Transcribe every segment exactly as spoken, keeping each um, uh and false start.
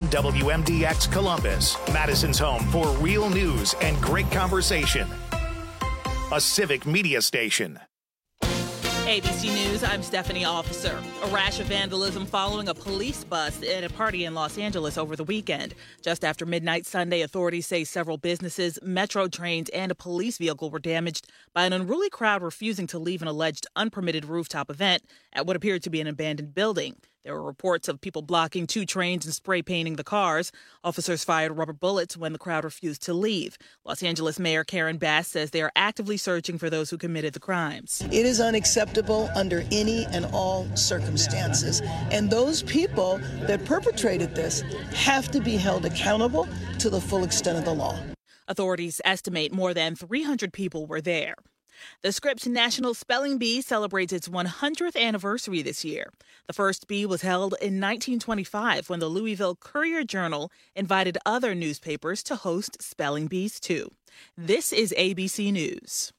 W M D X Columbus, Madison's home for real news and great conversation. A civic media station. A B C News, I'm Stephanie Officer. A rash of vandalism following a police bus at a party in Los Angeles over the weekend. Just after midnight Sunday, authorities say several businesses, metro trains, and a police vehicle were damaged by an unruly crowd refusing to leave an alleged unpermitted rooftop event at what appeared to be an abandoned building. There were reports of people blocking two trains and spray painting the cars. Officers fired rubber bullets when the crowd refused to leave. Los Angeles Mayor Karen Bass says they are actively searching for those who committed the crimes. It is unacceptable under any and all circumstances. And those people that perpetrated this have to be held accountable to the full extent of the law. Authorities estimate more than three hundred people were there. The Scripps National Spelling Bee celebrates its one hundredth anniversary this year. The first bee was held in nineteen twenty-five when the Louisville Courier-Journal invited other newspapers to host spelling bees, too. This is A B C News.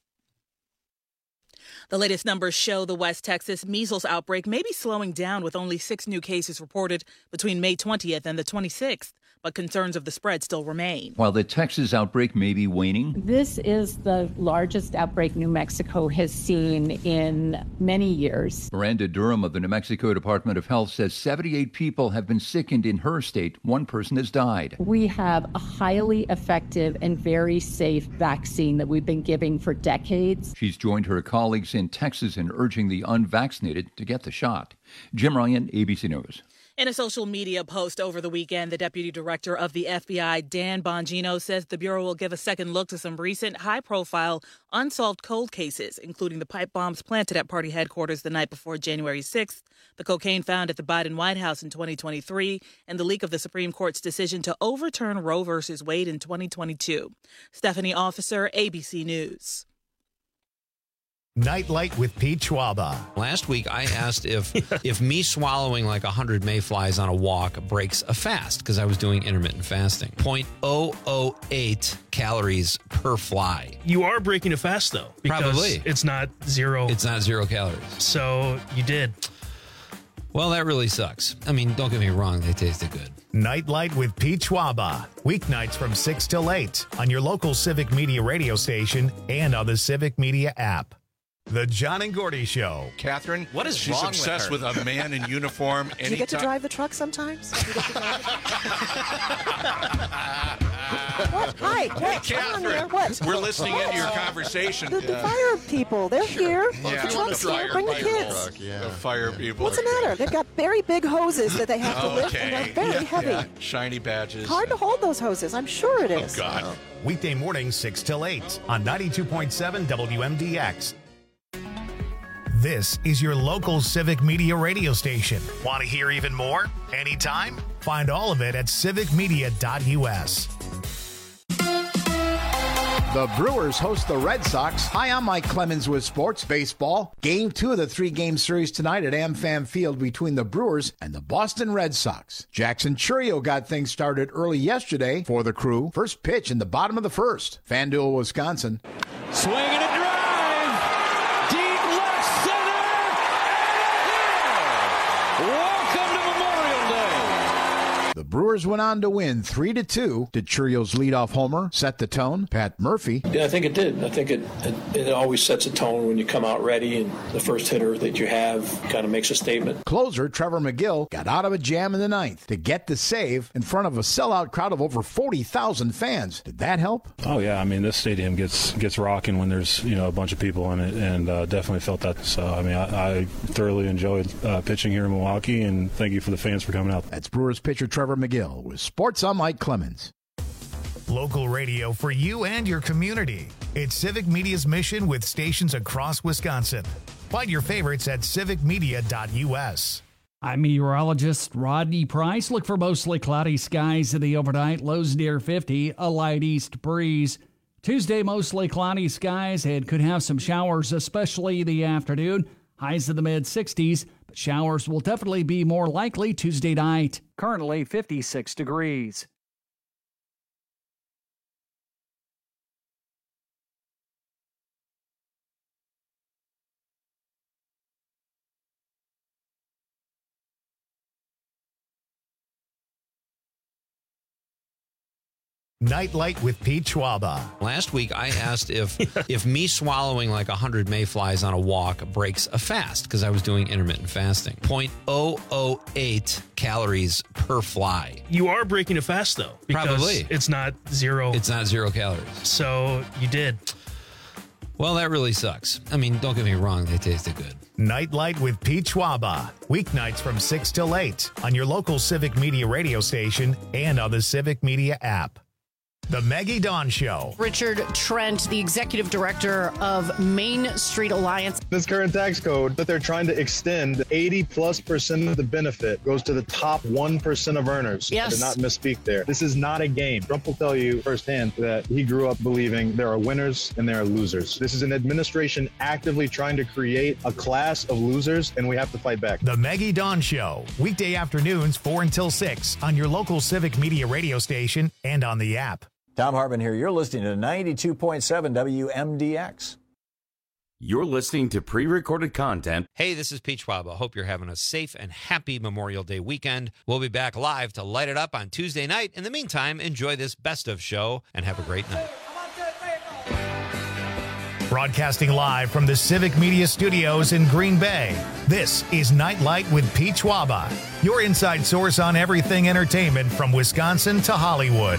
The latest numbers show the West Texas measles outbreak may be slowing down with only six new cases reported between May twentieth and the twenty-sixth. But concerns of the spread still remain. While the Texas outbreak may be waning, this is the largest outbreak New Mexico has seen in many years. Miranda Durham of the New Mexico Department of Health says seventy-eight people have been sickened in her state. One person has died. We have a highly effective and very safe vaccine that we've been giving for decades. She's joined her colleagues in Texas in urging the unvaccinated to get the shot. Jim Ryan, A B C News. In a social media post over the weekend, the deputy director of the F B I, Dan Bongino, says the Bureau will give a second look to some recent high-profile unsolved cold cases, including the pipe bombs planted at party headquarters the night before January sixth, the cocaine found at the Biden White House in twenty twenty-three, and the leak of the Supreme Court's decision to overturn Roe v. Wade in twenty twenty-two. Stephanie Officer, A B C News. Nightlight with Pete Schwaba. Last week, I asked if if me swallowing like one hundred mayflies on a walk breaks a fast, because I was doing intermittent fasting. zero point zero zero eight calories per fly. You are breaking a fast, though. Because Probably. It's not zero. It's not zero calories. So you did. Well, that really sucks. I mean, don't get me wrong. They tasted good. Nightlight with Pete Schwaba. Weeknights from six till eight on your local Civic Media radio station and on the Civic Media app. The John and Gordy Show. Catherine, what is she's wrong obsessed with, with a man in uniform. Do you get to drive the truck sometimes? Do you get to drive it? What? Hi, what? Catherine, Come on here. What? We're listening what? into your conversation. The, the fire people, they're here. Yeah. The truck's here. Bring the kids. Truck, yeah. The fire people. What's the matter? They've got very big hoses that they have to lift, and they're very yeah, heavy. Yeah. Shiny badges. Hard to hold those hoses. I'm sure it is. Oh, God. Weekday mornings, six till eight on ninety-two point seven W M D X. This is your local Civic Media radio station. Want to hear even more? Anytime? Find all of it at civic media dot U S. The Brewers host the Red Sox. Hi, I'm Mike Clemens with Sports Baseball. Game two of the three-game series tonight at AmFam Field between the Brewers and the Boston Red Sox. Jackson Chourio got things started early yesterday for the Crew. First pitch in the bottom of the first. FanDuel, Wisconsin. Swing and a drive. Deep left center. And welcome to Memorial Day. The Brewers went on to win three to two. Did Chourio's leadoff homer set the tone? Pat Murphy. Yeah, I think it did. I think it, it it always sets a tone when you come out ready, and the first hitter that you have kind of makes a statement. Closer Trevor McGill got out of a jam in the ninth to get the save in front of a sellout crowd of over forty thousand fans. Did that help? Oh, yeah. I mean, this stadium gets gets rocking when there's, you know, a bunch of people in it, and uh, definitely felt that. So, I mean, I, I thoroughly enjoyed uh, pitching here in Milwaukee, and thank you for the fans for coming out. That's Brewers pitcher Trevor McGill with Sports. I'm Mike Clemens. Local radio for you and your community. It's Civic Media's mission with stations across Wisconsin. Find your favorites at civic media dot U S. I'm meteorologist Rodney Price. Look for mostly cloudy skies in the overnight. Lows near fifty, a light east breeze. Tuesday, mostly cloudy skies and could have some showers, especially in the afternoon. Highs in the mid sixties, but showers will definitely be more likely Tuesday night. Currently fifty-six degrees. Nightlight with Pete Schwaba. Last week, I asked if if me swallowing like one hundred mayflies on a walk breaks a fast, because I was doing intermittent fasting. zero point zero zero eight calories per fly. You are breaking a fast, though. Because Probably. It's not zero. It's not zero calories. So you did. Well, that really sucks. I mean, don't get me wrong. They tasted good. Nightlight with Pete Schwaba. Weeknights from six till eight on your local Civic Media radio station and on the Civic Media app. The Maggie Dawn Show. Richard Trent, the executive director of Main Street Alliance. This current tax code that they're trying to extend, eighty plus percent of the benefit goes to the top one percent of earners. Yes. I did not misspeak there. This is not a game. Trump will tell you firsthand that he grew up believing there are winners and there are losers. This is an administration actively trying to create a class of losers, and we have to fight back. The Maggie Dawn Show. Weekday afternoons, four until six on your local Civic Media radio station and on the app. Tom Hartman here. You're listening to ninety-two point seven W M D X. You're listening to pre-recorded content. Hey, this is Pete Schwaba. Hope you're having a safe and happy Memorial Day weekend. We'll be back live to light it up on Tuesday night. In the meantime, enjoy this best of show and have a great night. Broadcasting live from the Civic Media Studios in Green Bay, this is Nightlight with Pete Schwaba, your inside source on everything entertainment from Wisconsin to Hollywood.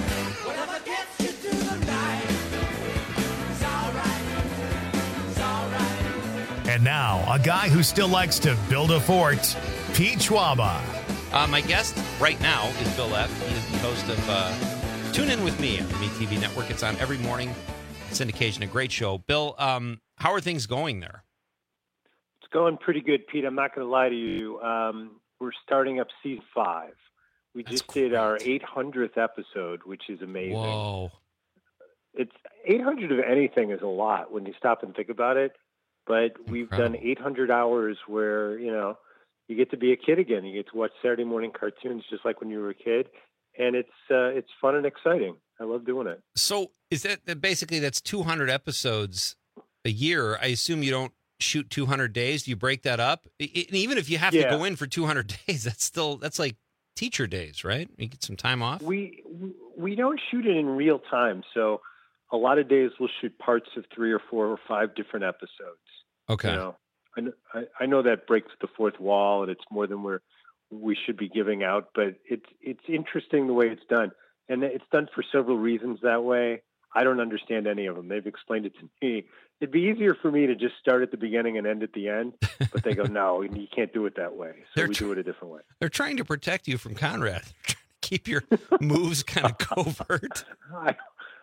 And now, a guy who still likes to build a fort, Pete Schwaba. Uh, my guest right now is Bill F. He is the host of uh, Tune In With Me on the Me T V network. It's on every morning. Syndication, a great show. Bill, um, how are things going there? It's going pretty good, Pete. I'm not going to lie to you. Um, we're starting up season five. We That's just great. did our eight hundredth episode, which is amazing. Whoa. It's eight hundred of anything is a lot when you stop and think about it. But we've Incredible. done eight hundred hours where, you know, you get to be a kid again. You get to watch Saturday morning cartoons just like when you were a kid. And it's uh, it's fun and exciting. I love doing it. So is that, that basically that's two hundred episodes a year? I assume you don't shoot two hundred days. Do you break that up? It, and even if you have yeah. to go in for two hundred days, that's still, that's like teacher days, right? You get some time off? We, we don't shoot it in real time. So a lot of days we'll shoot parts of three or four or five different episodes. Okay. You know, I, I, I know that breaks the fourth wall and it's more than we're, we should be giving out, but it's, it's interesting the way it's done. And it's done for several reasons that way. I don't understand any of them. They've explained it to me. It'd be easier for me to just start at the beginning and end at the end, but they go, no, you can't do it that way. So They're we tr- do it a different way. They're trying to protect you from Conrad. They're trying to keep your moves kind of covert. I,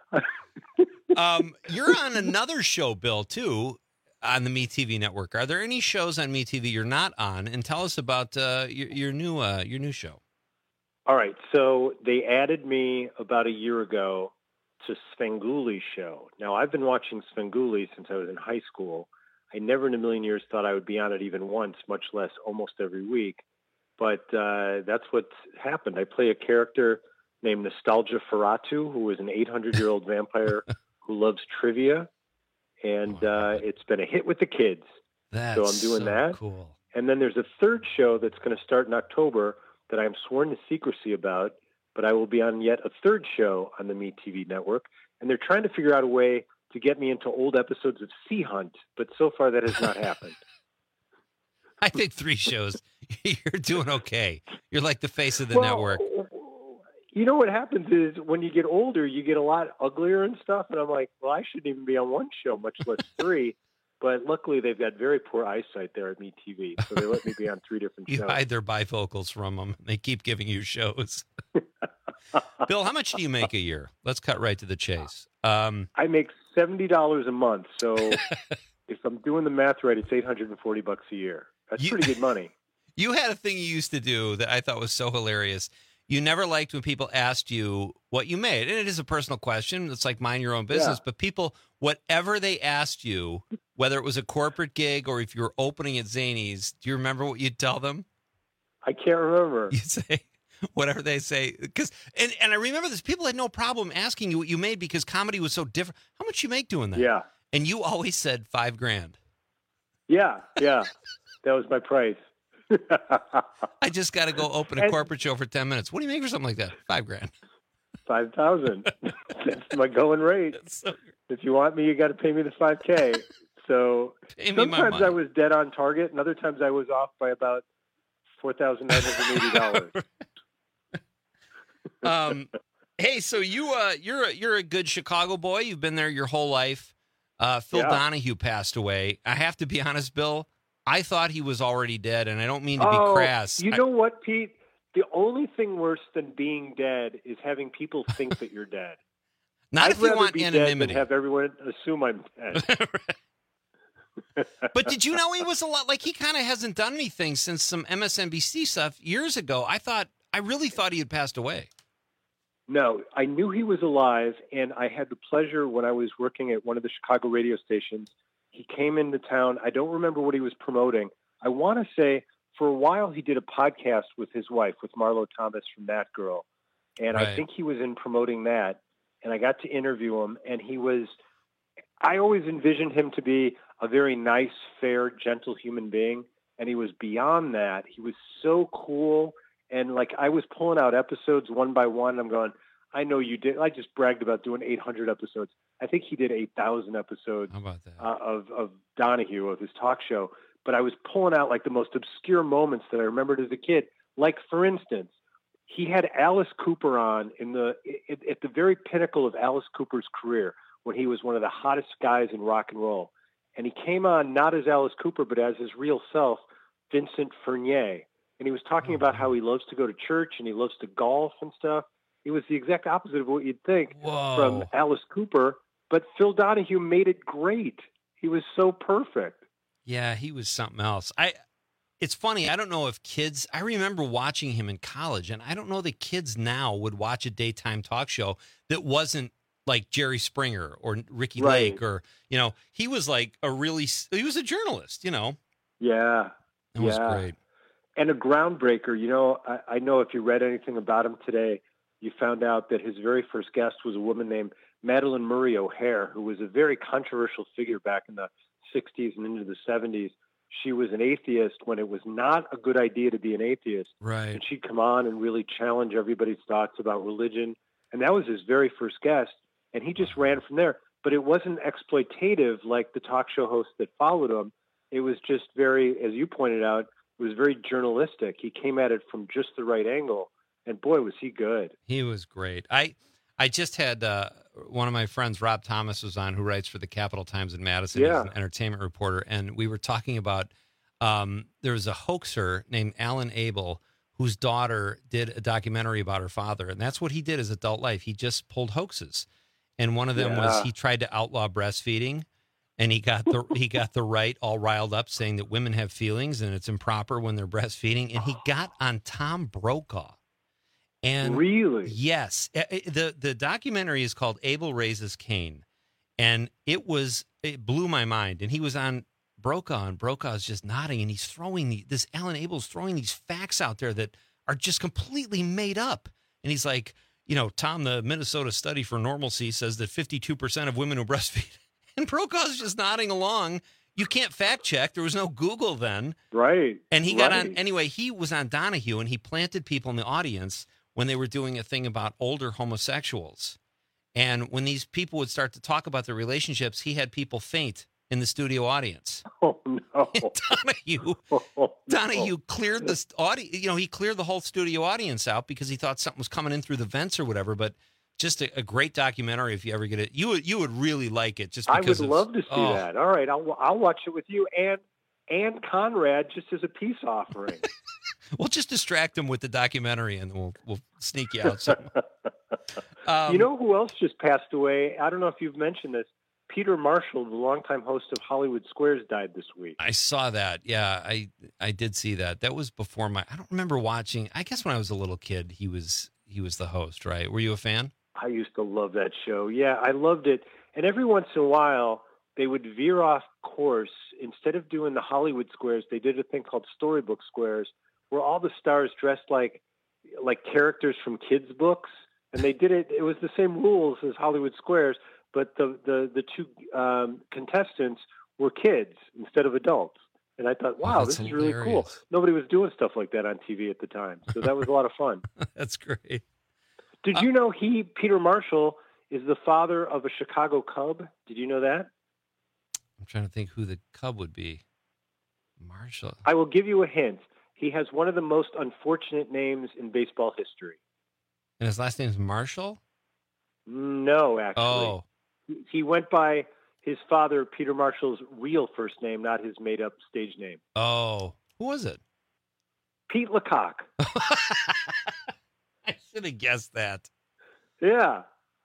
um, you're on another show, Bill, too, on the Me T V network. Are there any shows on Me T V you're not on? And tell us about uh, your, your new uh, your new show. All right. So they added me about a year ago to Svenguli's show. Now, I've been watching Svengoolie since I was in high school. I never in a million years thought I would be on it even once, much less almost every week. But uh, that's what's happened. I play a character named Nostalgia Ferratu, who is an eight hundred-year-old vampire who loves trivia. And uh, it's been a hit with the kids. That's so I'm doing so that. Cool. And then there's a third show that's going to start in October that I'm sworn to secrecy about, but I will be on yet a third show on the Me T V network. And they're trying to figure out a way to get me into old episodes of Sea Hunt, but so far that has not happened. I think three shows, you're doing okay. You're like the face of the well, network. You know what happens is when you get older, you get a lot uglier and stuff. And I'm like, well, I shouldn't even be on one show, much less three. But luckily, they've got very poor eyesight there at Me T V, so they let me be on three different You shows. hide their bifocals from them. They keep giving you shows. Bill, how much do you make a year? Let's cut right to the chase. Um, I make seventy dollars a month. So if I'm doing the math right, it's eight hundred forty bucks a year. That's You- pretty good money. You had a thing you used to do that I thought was so hilarious. You never liked when people asked you what you made. And it is a personal question. It's like mind your own business. Yeah. But people, whatever they asked you, whether it was a corporate gig or if you were opening at Zanies, do you remember what you'd tell them? I can't remember. You'd say whatever they say. Because and, and I remember this. People had no problem asking you what you made because comedy was so different. How much you make doing that? Yeah. And you always said five grand. Yeah, yeah. That was my price. I just got to go open a And- corporate show for ten minutes. What do you make for something like that? Five grand. five thousand. That's my going rate. So if you want me, you got to pay me the five K. So Pay me my sometimes money. I was dead on target, and other times I was off by about four thousand nine hundred eighty dollars. Um, hey, so you uh, you're a, you're a good Chicago boy. You've been there your whole life. Uh, Phil Yeah. Donahue passed away. I have to be honest, Bill. I thought he was already dead, and I don't mean to oh, be crass. You I- know what, Pete? The only thing worse than being dead is having people think that you're dead. Not I'd if you rather want be anonymity. Dead than have everyone assume I'm dead. But did you know he was a lot like he kind of hasn't done anything since some M S N B C stuff years ago? I thought I really thought he had passed away. No, I knew he was alive, and I had the pleasure when I was working at one of the Chicago radio stations. He came into town. I don't remember what he was promoting. I want to say for a while he did a podcast with his wife, with Marlo Thomas from That Girl, and Right. I think he was in promoting that. And I got to interview him, and he was. I always envisioned him to be a very nice, fair, gentle human being, and he was beyond that. He was so cool. And like I was pulling out episodes one by one. I'm going, I know you did. I just bragged about doing eight hundred episodes. I think he did eight thousand episodes How about that? uh, of, of Donahue, of his talk show. But I was pulling out like the most obscure moments that I remembered as a kid. Like, for instance, he had Alice Cooper on in the at, at the very pinnacle of Alice Cooper's career when he was one of the hottest guys in rock and roll. And he came on not as Alice Cooper, but as his real self, Vincent Furnier. And he was talking about how he loves to go to church and he loves to golf and stuff. It was the exact opposite of what you'd think Whoa. from Alice Cooper. But Phil Donahue made it great. He was so perfect. Yeah, he was something else. I. It's funny. I don't know if kids. I remember watching him in college, and I don't know that kids now would watch a daytime talk show that wasn't like Jerry Springer or Ricky Right. Lake, or you know, he was like a really. He was a journalist. You know, Yeah. it was yeah. great. And a groundbreaker. You know, I, I know if you read anything about him today, you found out that his very first guest was a woman named Madeline Murray O'Hare, who was a very controversial figure back in the sixties and into the seventies. She was an atheist when it was not a good idea to be an atheist. Right. And she'd come on and really challenge everybody's thoughts about religion. And that was his very first guest. And he just ran from there. But it wasn't exploitative like the talk show hosts that followed him. It was just very, as you pointed out, it was very journalistic. He came at it from just the right angle. And boy, was he good. He was great. I I just had uh, one of my friends, Rob Thomas, was on, who writes for the Capital Times in Madison. Yeah. He's an entertainment reporter. And we were talking about um, there was a hoaxer named Alan Abel whose daughter did a documentary about her father. And that's what he did his adult life. He just pulled hoaxes. And one of them Yeah. was he tried to outlaw breastfeeding. And he got the he got the right all riled up, saying that women have feelings and it's improper when they're breastfeeding. And he got on Tom Brokaw. And really, yes, Uh, uh, the the documentary is called Abel Raises Cain, and it was it blew my mind. And he was on Brokaw, and Brokaw's just nodding, and he's throwing the, this Alan Abel's throwing these facts out there that are just completely made up. And he's like, you know, Tom, the Minnesota study for normalcy says that fifty-two percent of women who breastfeed, and Brokaw's just nodding along. You can't fact check. There was no Google then. Right. And he got right. on, anyway, he was on Donahue, and he planted people in the audience when they were doing a thing about older homosexuals. And when these people would start to talk about their relationships, he had people faint in the studio audience. Oh, no. And Donahue, Oh, Donahue no. cleared the audience, you know, he cleared the whole studio audience out because he thought something was coming in through the vents or whatever. But just a, a great documentary if you ever get it. You would, you would really like it just I because would of- love to see oh. that. All right, I'll I'll watch it with you and and Conrad just as a peace offering. We'll just distract him with the documentary and we'll we'll sneak you out something. Um, You know who else just passed away? I don't know if you've mentioned this. Peter Marshall, the longtime host of Hollywood Squares, died this week. I saw that. Yeah, I I did see that. That was before my. I don't remember watching. I guess when I was a little kid, he was he was the host, right? Were you a fan? I used to love that show. Yeah, I loved it. And every once in a while, they would veer off course. Instead of doing the Hollywood Squares, they did a thing called Storybook Squares, where all the stars dressed like like characters from kids' books. And they did it. It was the same rules as Hollywood Squares, but the the the two um, contestants were kids instead of adults. And I thought, wow, Oh, this that's is really cool. hilarious. Nobody was doing stuff like that on T V at the time, so that was a lot of fun. That's great. Did Uh, you know he, Peter Marshall, is the father of a Chicago Cub? Did you know that? I'm trying to think who the Cub would be. Marshall. I will give you a hint. He has one of the most unfortunate names in baseball history. And his last name's Marshall? No, actually. Oh. He went by his father, Peter Marshall's real first name, not his made-up stage name. Oh. Who was it? Pete Lecoq. I should have guessed that. Yeah.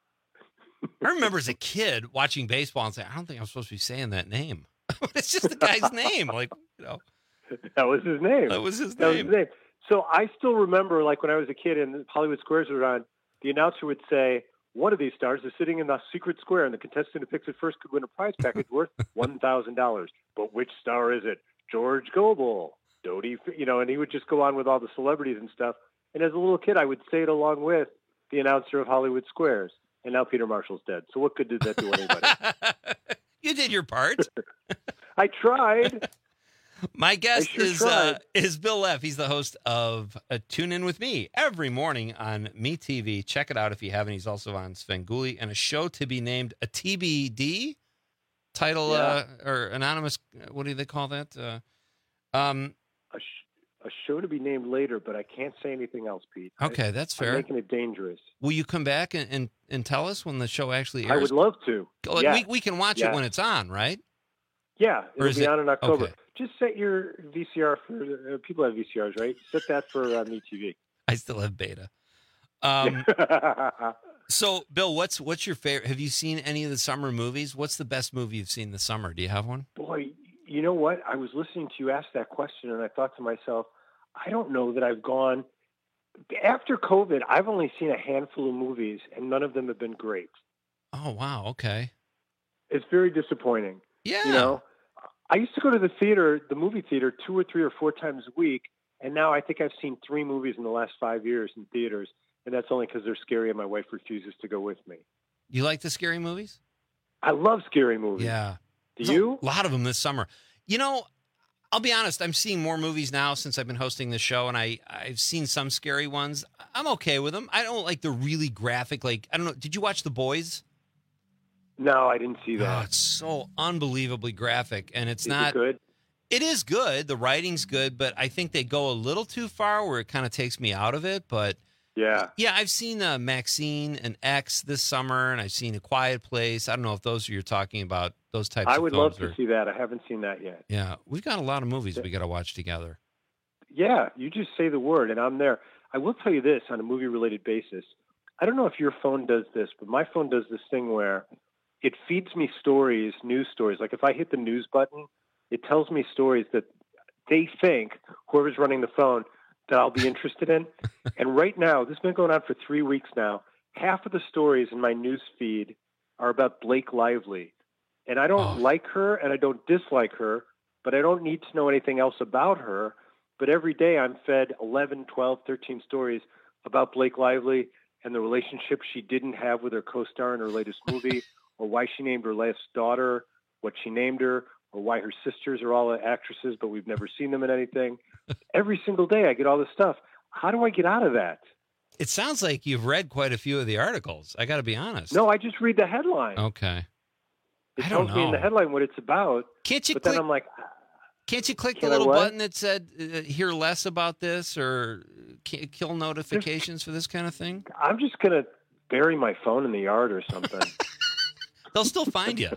I remember as a kid watching baseball and saying, I don't think I'm supposed to be saying that name. It's just the guy's name. Like, you know. That was his name. That was his That was name. his name. So I still remember, like, when I was a kid and Hollywood Squares were on, the announcer would say, one of these stars is sitting in the secret square, and the contestant who picks it first could win a prize package worth one thousand dollars. But which star is it? George Goebel, Dodie, you know, and he would just go on with all the celebrities and stuff. And as a little kid, I would say it along with the announcer of Hollywood Squares. And now Peter Marshall's dead. So what good did that do anybody? You did your part. I tried. My guest sure is uh, tried. is Bill Leff. He's the host of uh, Tune In With Me every morning on MeTV. Check it out if you haven't. He's also on Svengoolie and a show to be named a T B D title uh, or anonymous. What do they call that? Uh, um, A, sh- a show to be named later, but I can't say anything else, Pete. okay, I, that's I'm fair. making it dangerous. Will you come back and, and, and tell us when the show actually airs? I would love to. Like, Yeah. we, we can watch Yeah. it when it's on, right? Yeah, Or it'll is be it- on in October. okay. Just set your V C R for uh, people have V C Rs, right? Set that for uh, MeTV. I still have beta. Um, so, Bill, what's what's your favorite? Have you seen any of the summer movies? What's the best movie you've seen this summer? Do you have one? Boy, you know what? I was listening to you ask that question, and I thought to myself, I don't know that I've gone after COVID. I've only seen a handful of movies, and none of them have been great. Oh, wow. Okay. It's very disappointing. Yeah. You know, I used to go to the theater, the movie theater, two or three or four times a week, and now I think I've seen three movies in the last five years in theaters, and that's only because they're scary and my wife refuses to go with me. You like the scary movies? I love scary movies. Yeah. Do There's you? A lot of them this summer. You know, I'll be honest. I'm seeing more movies now since I've been hosting this show, and I, I've seen some scary ones. I'm okay with them. I don't like the really graphic, like, I don't know. Did you watch The Boys? No, I didn't see Oh, that. it's so unbelievably graphic, and it's Is not it good? It is good. The writing's good, but I think they go a little too far where it kind of takes me out of it. But yeah, yeah, I've seen uh, Maxine and X this summer, and I've seen A Quiet Place. I don't know if those are you're talking about. Those types. I of would films love to are- see that. I haven't seen that yet. Yeah, we've got a lot of movies we got to watch together. Yeah, you just say the word, and I'm there. I will tell you this on a movie-related basis. I don't know if your phone does this, but my phone does this thing where it feeds me stories, news stories. Like if I hit the news button, it tells me stories that they think, whoever's running the phone, that I'll be interested in. And right now, this has been going on for three weeks now, half of the stories in my news feed are about Blake Lively. And I don't like her and I don't dislike her, but I don't need to know anything else about her. But every day I'm fed eleven, twelve, thirteen stories about Blake Lively and the relationship she didn't have with her co-star in her latest movie, or why she named her last daughter what she named her, or why her sisters are all actresses, but we've never seen them in anything. Every single day I get all this stuff. How do I get out of that? It sounds like you've read quite a few of the articles. I got to be honest. No, I just read the headline. Okay. It I don't tells me in the know. headline what it's about. Can't you But click? then I'm like, Can't you click the Can I little what? button that said uh, "Hear less about this" or ki- "Kill notifications" for this kind of thing? I'm just going to bury my phone in the yard or something. They'll still find you.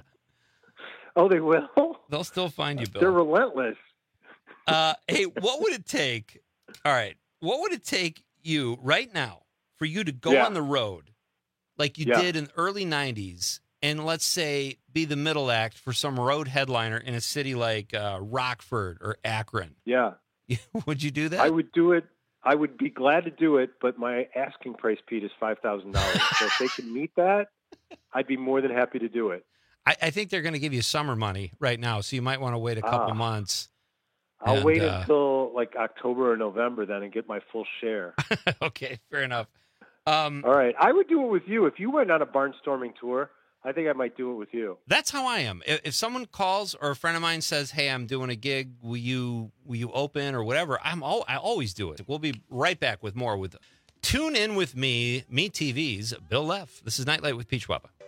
Oh, they will? They'll still find you, Bill. They're relentless. Uh, hey, what would it take? All right, what would it take you right now for you to go Yeah. on the road like you Yeah. did in the early nineties and let's say be the middle act for some road headliner in a city like uh, Rockford or Akron? Yeah. Would you do that? I would do it. I would be glad to do it, but my asking price, Pete, is five thousand dollars. So if they can meet that, I'd be more than happy to do it. I, I think they're going to give you summer money right now, so you might want to wait a couple Ah. months. I'll And, wait uh, until like October or November then and get my full share. Okay, fair enough. Um, All right. I would do it with you. If you went on a barnstorming tour, I think I might do it with you. That's how I am. If, if someone calls or a friend of mine says, "Hey, I'm doing a gig. Will you will you open or whatever?" I'm all I always do it. We'll be right back with more with tune in with me, Me T V's Bill Leff. This is Nightlight with Peach Wabba.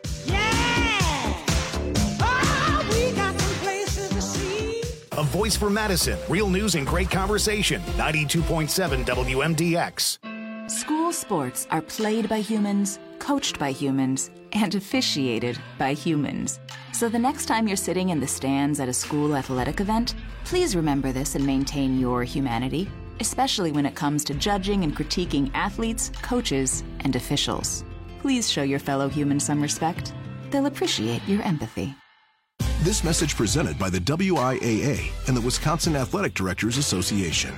A voice for Madison. Real news and great conversation. ninety-two point seven W M D X. School sports are played by humans, coached by humans, and officiated by humans. So the next time you're sitting in the stands at a school athletic event, please remember this and maintain your humanity, especially when it comes to judging and critiquing athletes, coaches, and officials. Please show your fellow humans some respect. They'll appreciate your empathy. This message presented by the W I A A and the Wisconsin Athletic Directors Association.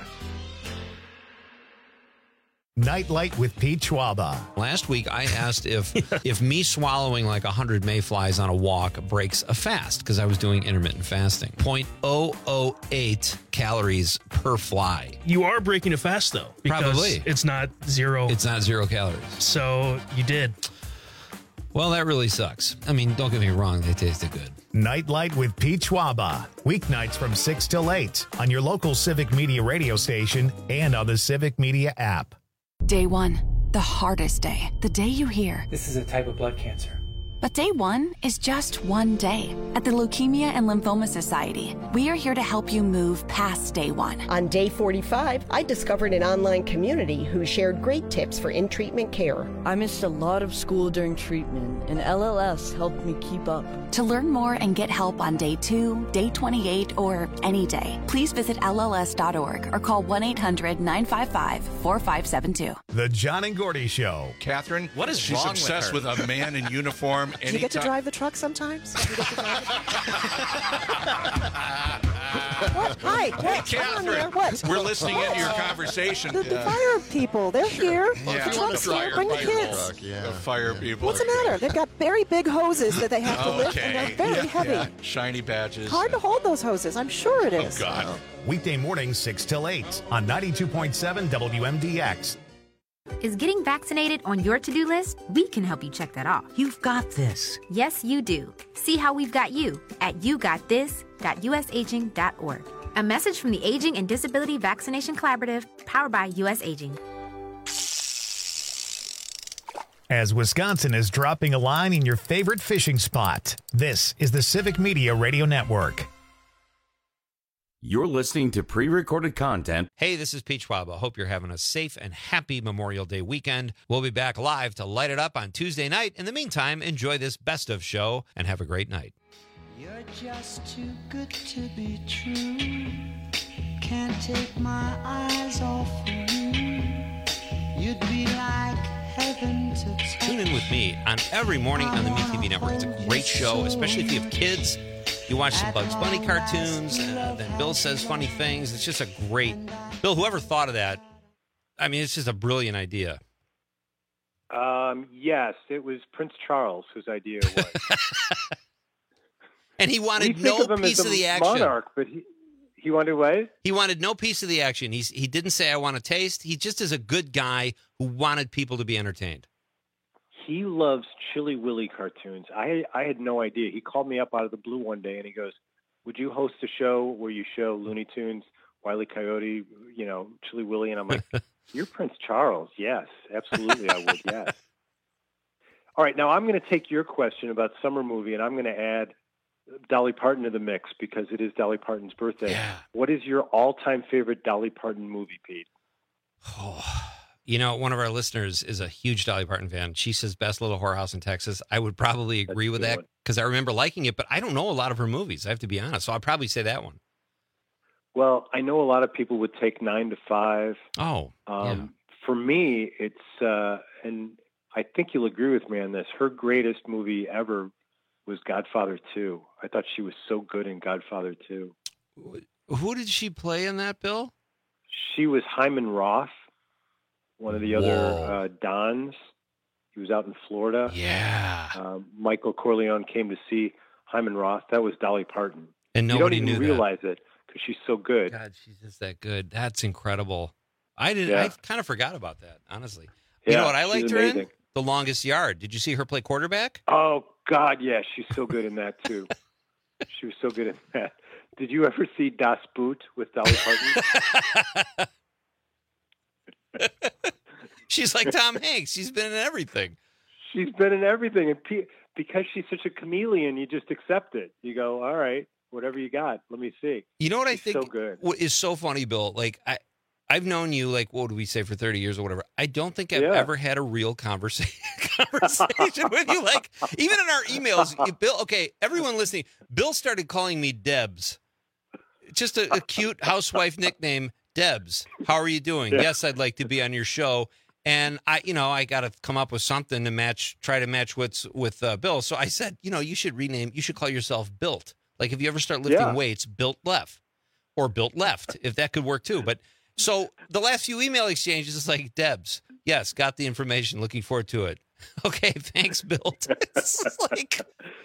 Nightlight with Pete Schwaba. Last week, I asked if if me swallowing like one hundred mayflies on a walk breaks a fast, because I was doing intermittent fasting. zero point zero zero eight calories per fly. You are breaking a fast, though. Because Probably. It's not zero. It's not zero calories. So you did. Well, that really sucks. I mean, don't get me wrong. They tasted good. Nightlight with Pete Schwaba. Weeknights from six till eight on your local Civic Media radio station and on the Civic Media app. Day one, the hardest day. The day you hear, this is a type of blood cancer. But day one is just one day. At the Leukemia and Lymphoma Society, we are here to help you move past day one. On day forty-five, I discovered an online community who shared great tips for in-treatment care. I missed a lot of school during treatment, and L L S helped me keep up. To learn more and get help on day two, day twenty-eight, or any day, please visit L L S dot org or call one eight hundred nine five five four five seven two. The John and Gordy Show. Catherine, what is she's wrong obsessed with, with a man in uniform. Do you get to drive the truck sometimes? Do you get to drive the truck? What? Hi, what? Come on there. What? We're listening into your conversation. The, the fire people, they're here. Yeah. The truck's here. Bring the kids. Truck, yeah. The fire people. What's the matter? They've got very big hoses that they have to lift, and they're very yeah. heavy. Yeah. Shiny badges. Hard to hold those hoses. I'm sure it is. Oh, God. Weekday mornings six till eight on ninety-two point seven W M D X. Is getting vaccinated on your to-do list? We can help you check that off. You've got this. Yes, you do. See how we've got you at you got this dot u s aging dot org. A message from the Aging and Disability Vaccination Collaborative, powered by U S Aging. As Wisconsin is dropping a line in your favorite fishing spot, this is the Civic Media Radio Network. You're listening to pre-recorded content. Hey, this is Pete Schwaba. Hope you're having a safe and happy Memorial Day weekend. We'll be back live to light it up on Tuesday night. In the meantime, enjoy this best of show and have a great night. You're just too good to be true. Can't take my eyes off of you. You'd be like heaven to touch. Tune in with me on every morning on the Me T V network. It's a great show, especially if you have kids. You watch some Bugs Bunny cartoons, uh, then Bill says funny things. It's just a great... Bill, whoever thought of that, I mean, it's just a brilliant idea. Um, yes, it was Prince Charles whose idea it was. And he wanted we no think of him piece as of a the action. monarch, but he, he wanted what? He wanted no piece of the action. He's, he didn't say, I want to taste. He just is a good guy who wanted people to be entertained. He loves Chilly Willy cartoons. I I had no idea. He called me up out of the blue one day and he goes, would you host a show where you show Looney Tunes, Wile E. Coyote, you know, Chilly Willy? And I'm like, you're Prince Charles. Yes, absolutely I would, yes. All right, now I'm going to take your question about summer movie and I'm going to add Dolly Parton to the mix because it is Dolly Parton's birthday. Yeah. What is your all-time favorite Dolly Parton movie, Pete? Oh, you know, one of our listeners is a huge Dolly Parton fan. She says Best Little Whorehouse in Texas. I would probably agree with that because I remember liking it, but I don't know a lot of her movies. I have to be honest. So I'd probably say that one. Well, I know a lot of people would take Nine to Five. Oh, um, yeah. For me, it's, uh, and I think you'll agree with me on this, her greatest movie ever was Godfather two. I thought she was so good in Godfather two. Who did she play in that, Bill? She was Hyman Roth, one of the other uh, Dons. He was out in Florida. Yeah. Um, Michael Corleone came to see Hyman Roth. That was Dolly Parton. And nobody you don't even knew realize that. it because she's so good. God, she's just that good. That's incredible. I didn't. Yeah. I kind of forgot about that, honestly. You Yeah, know what I she's liked her in? amazing. The Longest Yard. Did you see her play quarterback? Oh, God, yeah. She's so good in that, too. She was so good in that. Did you ever see Das Boot with Dolly Parton? She's like Tom Hanks. She's been in everything. She's been in everything. And pe- because she's such a chameleon, you just accept it. You go, all right, whatever you got, let me see. You know what I She's think so good. what is so funny, Bill? Like, I, I've known you, like, what do we say, for thirty years or whatever. I don't think I've Yeah. ever had a real conversation conversation with you. Like, even in our emails, you- Bill, okay, everyone listening, Bill started calling me Debs. Just a, a cute housewife nickname, Debs. How are you doing? Yeah. Yes, I'd like to be on your show. And I, you know, I got to come up with something to match, try to match what's with uh, Bill. So I said, you know, you should rename, you should call yourself Built. Like, if you ever start lifting Yeah. weights, Built Left or Built Left, if that could work too. But so the last few email exchanges, it's like, Debs, yes, got the information. Looking forward to it. Okay, thanks, Built. It's like,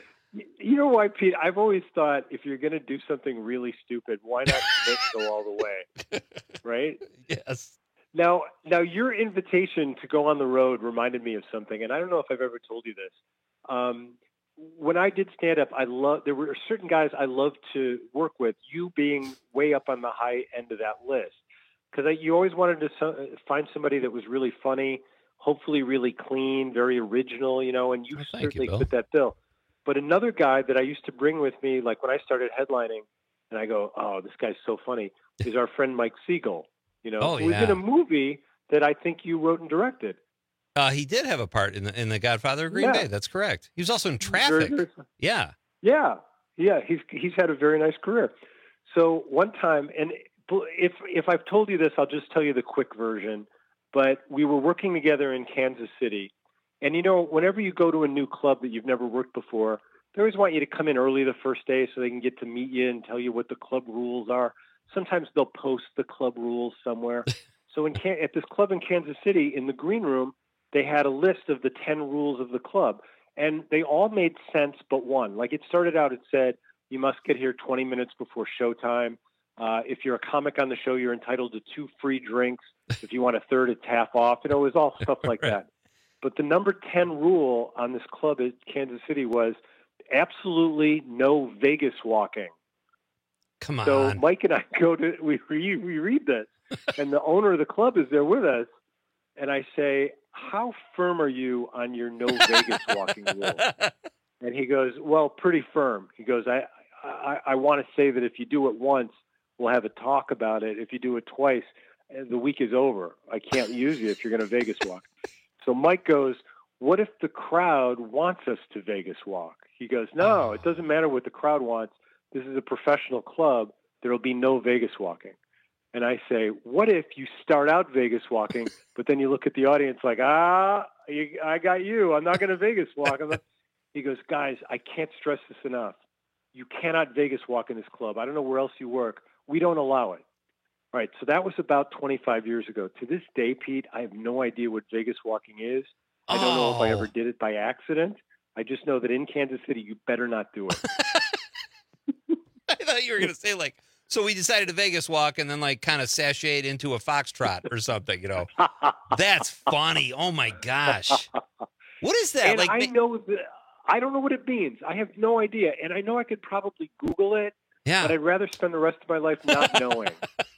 You know why, Pete? I've always thought if you're going to do something really stupid, why not commit and go all the way? Right? yes. Now, now your invitation to go on the road reminded me of something, and I don't know if I've ever told you this. Um, when I did stand up, I love there were certain guys I loved to work with. You being way up on the high end of that list, because you always wanted to so, find somebody that was really funny, hopefully really clean, very original, you know. And you Oh, thank certainly you, Bill. fit that bill. But another guy that I used to bring with me, like when I started headlining, and I go, "Oh, this guy's so funny," is our friend Mike Siegel. You know, Oh, who was yeah. in a movie that I think you wrote and directed. Uh, he did have a part in the in the Godfather of Green Yeah. Bay. That's correct. He was also in Very, Traffic. very- Yeah. Yeah, yeah, he's he's had a very nice career. So one time, and if if I've told you this, I'll just tell you the quick version. But we were working together in Kansas City, and you know, whenever you go to a new club that you've never worked before, they always want you to come in early the first day so they can get to meet you and tell you what the club rules are. Sometimes they'll post the club rules somewhere. So in Can- at this club in Kansas City, in the green room, they had a list of the ten rules of the club. And they all made sense but one. Like, it started out, it said, you must get here twenty minutes before showtime. Uh, if you're a comic on the show, you're entitled to two free drinks. If you want a third, it's half off. You know, it was all stuff like Right. that. But the number ten rule on this club at Kansas City was absolutely no Vegas walking. Come on. So Mike and I go to, we read, we read this, and the owner of the club is there with us. And I say, how firm are you on your no Vegas walking rule? And he goes, well, pretty firm. He goes, I, I, I want to say that if you do it once, we'll have a talk about it. If you do it twice, the week is over. I can't use you if you're going to Vegas walk. So Mike goes, what if the crowd wants us to Vegas walk? He goes, no, it doesn't matter what the crowd wants. This is a professional club. There will be no Vegas walking. And I say, what if you start out Vegas walking, but then you look at the audience like, ah, you, I got you. I'm not going to Vegas walk. I'm not. He goes, guys, I can't stress this enough. You cannot Vegas walk in this club. I don't know where else you work. We don't allow it. All right, so that was about twenty-five years ago. To this day, Pete, I have no idea what Vegas walking is. I don't know if I ever did it by accident. I just know that in Kansas City, you better not do it. I thought you were going to say, like, so we decided to Vegas walk and then, like, kind of sashayed into a foxtrot or something, you know. That's funny. Oh, my gosh. What is that? And like, I know that I don't know what it means. I have no idea. And I know I could probably Google it, yeah. but I'd rather spend the rest of my life not knowing.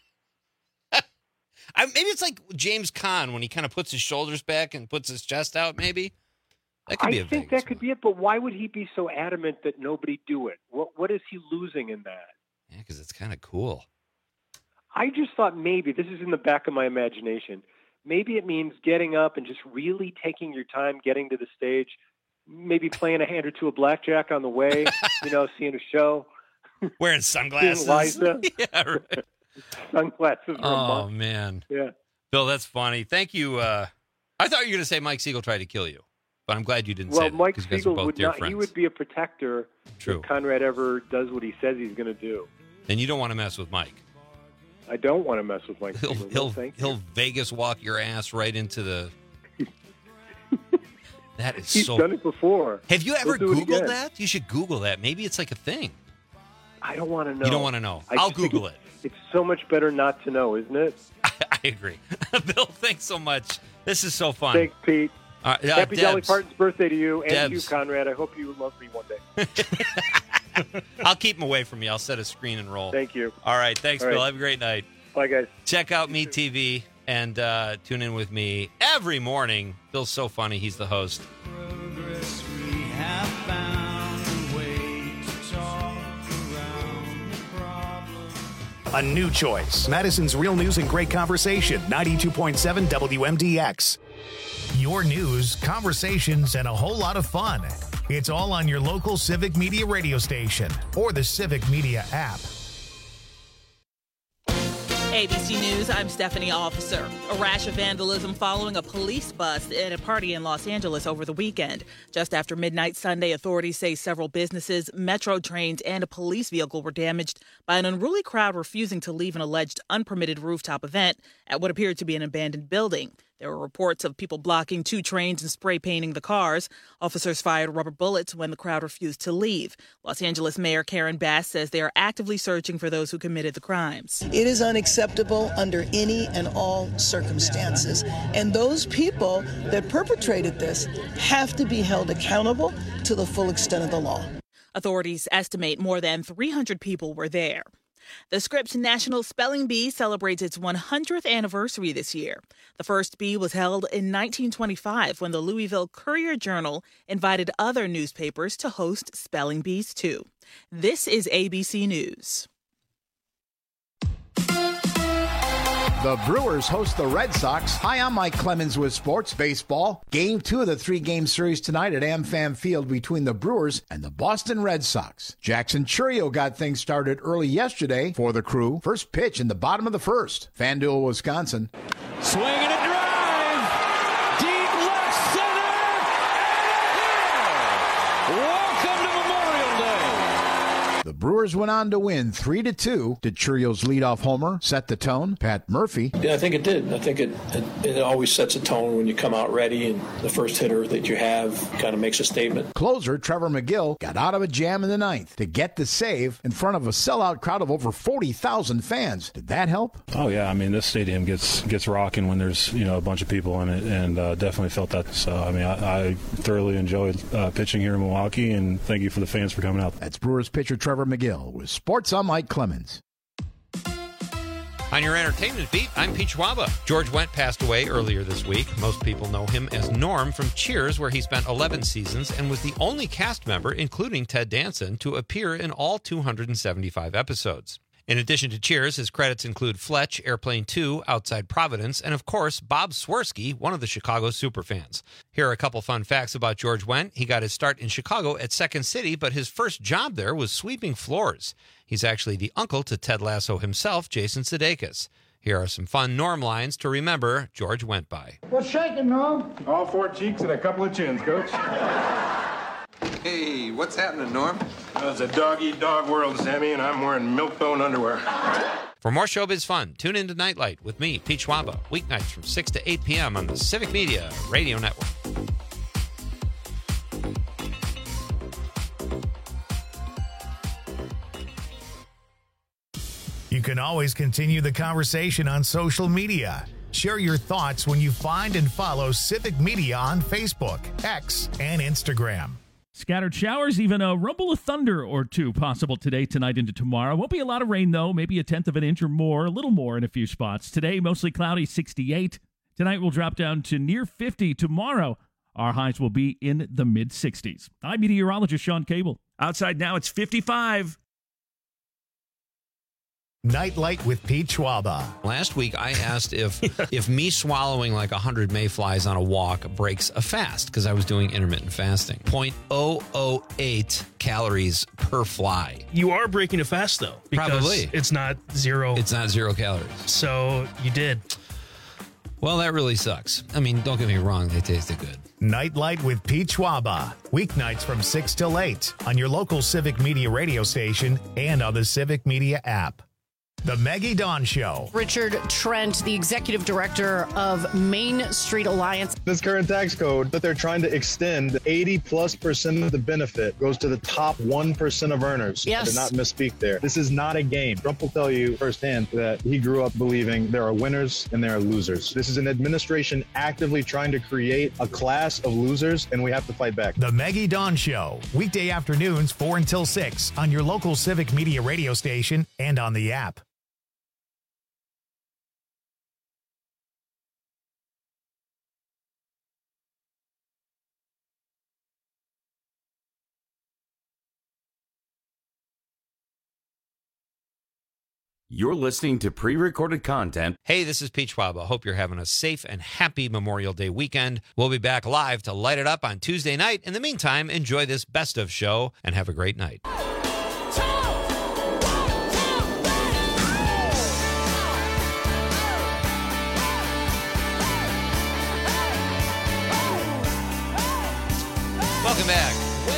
I, maybe it's like James Caan when he kind of puts his shoulders back and puts his chest out, maybe. That could I be a think Vegas that could be it, but why would he be so adamant that nobody do it? What What is he losing in that? Yeah, because it's kind of cool. I just thought maybe, this is in the back of my imagination, maybe it means getting up and just really taking your time getting to the stage, maybe playing a hand or two of blackjack on the way, you know, seeing a show. Wearing sunglasses. Seeing Liza. Yeah, right. Sunglasses for a Oh, month. man. Yeah. Bill, that's funny. Thank you. Uh, I thought you were going to say Mike Siegel tried to kill you, but I'm glad you didn't Well, say that. Mike 'cause you guys are Siegel both would dear not, friends. he would be a protector True. if Conrad ever does what he says he's going to do. And you don't want to mess with Mike. I don't want to mess with Mike He'll Siegel. No, he'll, thank he'll Vegas walk your ass right into the. That is He's so. done it before. Have you ever He'll do it Googled again. that? You should Google that. Maybe it's like a thing. I don't want to know. You don't want to know. I I'll just think Google it. It's so much better not to know, isn't it? I agree. Bill, thanks so much. This is so fun. Thanks, Pete. Uh, uh, Happy Dolly Debs. Parton's birthday to you and Debs. you, Conrad. I hope you love me one day. I'll keep him away from you. I'll set a screen and roll. Thank you. All right. Thanks, All Bill. right. Have a great night. Bye, guys. Check out Me T V and uh, tune in with me every morning. Bill's so funny. He's the host. Progress, we have found a way to talk around the problem. A new choice. Madison's Real News and Great Conversation. ninety-two point seven W M D X. Your news, conversations, and a whole lot of fun. It's all on your local Civic Media radio station or the Civic Media app. A B C News, I'm Stephanie Officer. A rash of vandalism following a police bus at a party in Los Angeles over the weekend. Just after midnight Sunday, authorities say several businesses, metro trains, and a police vehicle were damaged by an unruly crowd refusing to leave an alleged unpermitted rooftop event at what appeared to be an abandoned building. There were reports of people blocking two trains and spray painting the cars. Officers fired rubber bullets when the crowd refused to leave. Los Angeles Mayor Karen Bass says they are actively searching for those who committed the crimes. It is unacceptable under any and all circumstances. And those people that perpetrated this have to be held accountable to the full extent of the law. Authorities estimate more than three hundred people were there. The Scripps National Spelling Bee celebrates its one hundredth anniversary this year. The first bee was held in nineteen twenty-five when the Louisville Courier-Journal invited other newspapers to host spelling bees too. This is A B C News. The Brewers host the Red Sox. Hi, I'm Mike Clemens with Sports Baseball. Game two of the three-game series tonight at AmFam Field between the Brewers and the Boston Red Sox. Jackson Churio got things started early yesterday for the crew. First pitch in the bottom of the first. FanDuel, Wisconsin. Swing and a drive. Deep left center. And a hit. Welcome to Memorial Day. The Brewers went on to win three to two. Did Churio's leadoff homer set the tone? Pat Murphy. Yeah, I think it did. I think it, it it always sets a tone when you come out ready, and the first hitter that you have kind of makes a statement. Closer Trevor McGill got out of a jam in the ninth to get the save in front of a sellout crowd of over forty thousand fans. Did that help? Oh yeah, I mean this stadium gets gets rocking when there's you know a bunch of people in it, and uh, definitely felt that. So I mean I, I thoroughly enjoyed uh, pitching here in Milwaukee, and thank you for the fans for coming out. That's Brewers pitcher Trevor McGill with Sports. I'm Mike Clemens. On your entertainment beat, I'm Pete Schwaba. George Wendt passed away earlier this week. Most people know him as Norm from Cheers, where he spent eleven seasons and was the only cast member, including Ted Danson, to appear in all two hundred seventy-five episodes. In addition to Cheers, his credits include Fletch, Airplane two, Outside Providence, and of course, Bob Swirsky, one of the Chicago superfans. Here are a couple fun facts about George Wendt. He got his start in Chicago at Second City, but his first job there was sweeping floors. He's actually the uncle to Ted Lasso himself, Jason Sudeikis. Here are some fun Norm lines to remember George Wendt by. What's shaking, Norm? All four cheeks and a couple of chins, Coach. Hey, what's happening, Norm? Well, it's a dog-eat-dog world, Sammy, and I'm wearing milk-bone underwear. For more showbiz fun, tune into Nightlight with me, Pete Schwaba, weeknights from six to eight p.m. on the Civic Media Radio Network. You can always continue the conversation on social media. Share your thoughts when you find and follow Civic Media on Facebook, X, and Instagram. Scattered showers, even a rumble of thunder or two possible today, tonight, into tomorrow. Won't be a lot of rain, though. Maybe a tenth of an inch or more, a little more in a few spots. Today, mostly cloudy, sixty-eight. Tonight, we'll drop down to near fifty. Tomorrow, our highs will be in the mid-sixties. I'm meteorologist Sean Cable. Outside now, it's fifty-five. Nightlight with Pete Schwaba. Last week, I asked if if me swallowing like one hundred mayflies on a walk breaks a fast, because I was doing intermittent fasting. zero point zero zero eight calories per fly. You are breaking a fast, though. Because Probably. It's not zero. It's not zero calories. So you did. Well, that really sucks. I mean, don't get me wrong. They tasted good. Nightlight with Pete Schwaba. Weeknights from six till eight on your local Civic Media radio station and on the Civic Media app. The Maggie Dawn Show. Richard Trent, the executive director of Main Street Alliance. This current tax code that they're trying to extend, eighty plus percent of the benefit goes to the top one percent of earners. Yes. I did not misspeak there. This is not a game. Trump will tell you firsthand that he grew up believing there are winners and there are losers. This is an administration actively trying to create a class of losers, and we have to fight back. The Maggie Dawn Show. Weekday afternoons, four until six on your local Civic Media radio station and on the app. You're listening to pre-recorded content. Hey, this is Pete Schwab. I hope you're having a safe and happy Memorial Day weekend. We'll be back live to light it up on Tuesday night. In the meantime, enjoy this best of show and have a great night. Welcome back.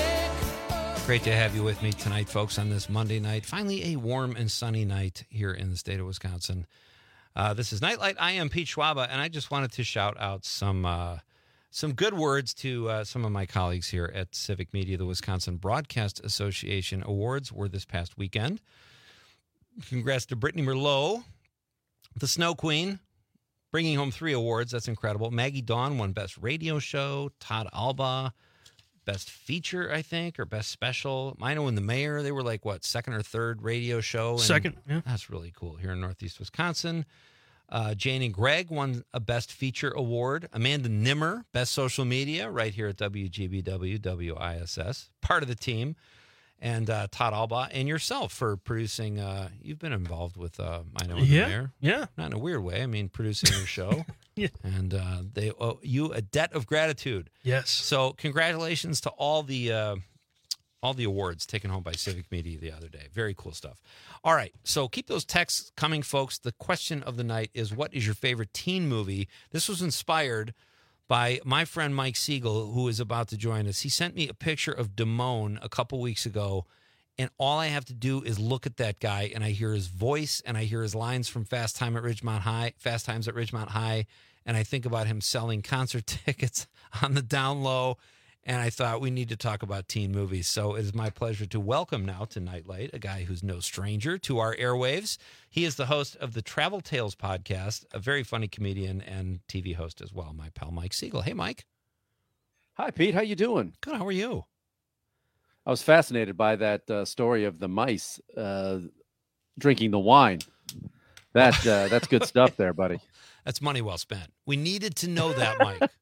Great to have you with me tonight, folks, on this Monday night. Finally, a warm and sunny night here in the state of Wisconsin. Uh, this is Nightlight. I am Pete Schwaba, and I just wanted to shout out some uh, some good words to uh, some of my colleagues here at Civic Media. The Wisconsin Broadcast Association Awards were this past weekend. Congrats to Brittany Merlot, the Snow Queen, bringing home three awards. That's incredible. Maggie Dawn won Best Radio Show. Todd Alba, Best Feature, I think, or Best Special. Mino and the Mayor, they were like, what, second or third radio show? And second, yeah. That's really cool here in Northeast Wisconsin. Uh, Jane and Greg won a Best Feature award. Amanda Nimmer, Best Social Media, right here at W G B W, W I S S, part of the team. And uh, Todd Alba and yourself for producing. Uh, you've been involved with uh, Mino and yeah, the Mayor. Yeah. Not in a weird way. I mean, producing your show. Yeah. And uh, they owe you a debt of gratitude. Yes. So congratulations to all the uh, all the awards taken home by Civic Media the other day. Very cool stuff. All right. So keep those texts coming, folks. The question of the night is, what is your favorite teen movie? This was inspired by my friend Mike Siegel, who is about to join us. He sent me a picture of Damone a couple weeks ago, and all I have to do is look at that guy, and I hear his voice, and I hear his lines from Fast Time at Ridgemont High, Fast Times at Ridgemont High, and I think about him selling concert tickets on the down low, and I thought we need to talk about teen movies. So it is my pleasure to welcome now to Nightlight a guy who's no stranger to our airwaves. He is the host of the Travel Tales podcast, a very funny comedian and T V host as well, my pal Mike Siegel. Hey, Mike. Hi, Pete. How you doing? Good. How are you? I was fascinated by that uh, story of the mice uh, drinking the wine. That uh, that's good stuff there, buddy. That's money well spent. We needed to know that, Mike.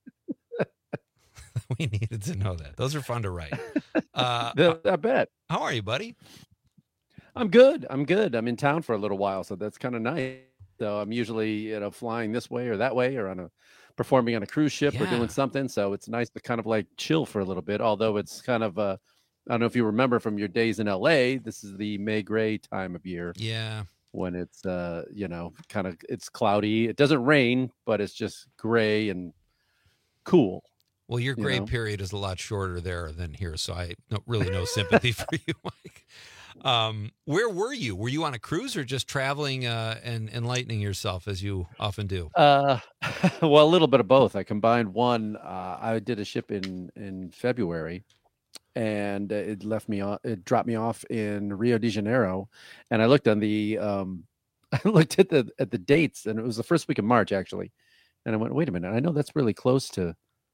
We needed to know that. Those are fun to write. Uh, I bet. How are you, buddy? I'm good. I'm good. I'm in town for a little while, so that's kind of nice. So I'm usually, you know, flying this way or that way, or on a performing on a cruise ship Yeah. or doing something. So it's nice to kind of like chill for a little bit. Although it's kind of, uh, I don't know if you remember from your days in L A. This is the May gray time of year. Yeah. When it's, uh, you know, kind of it's cloudy. It doesn't rain, but it's just gray and cool. Well, your You gray know? period is a lot shorter there than here, so I no, really no sympathy for you, Mike. Um, where were you? Were you on a cruise or just traveling uh, and enlightening yourself as you often do? Uh, well, a little bit of both. I combined one. Uh, I did a ship in in February, and it left me off. It dropped me off in Rio de Janeiro, and I looked on the um, I looked at the at the dates, and it was the first week of March actually, and I went, wait a minute, I know that's really close to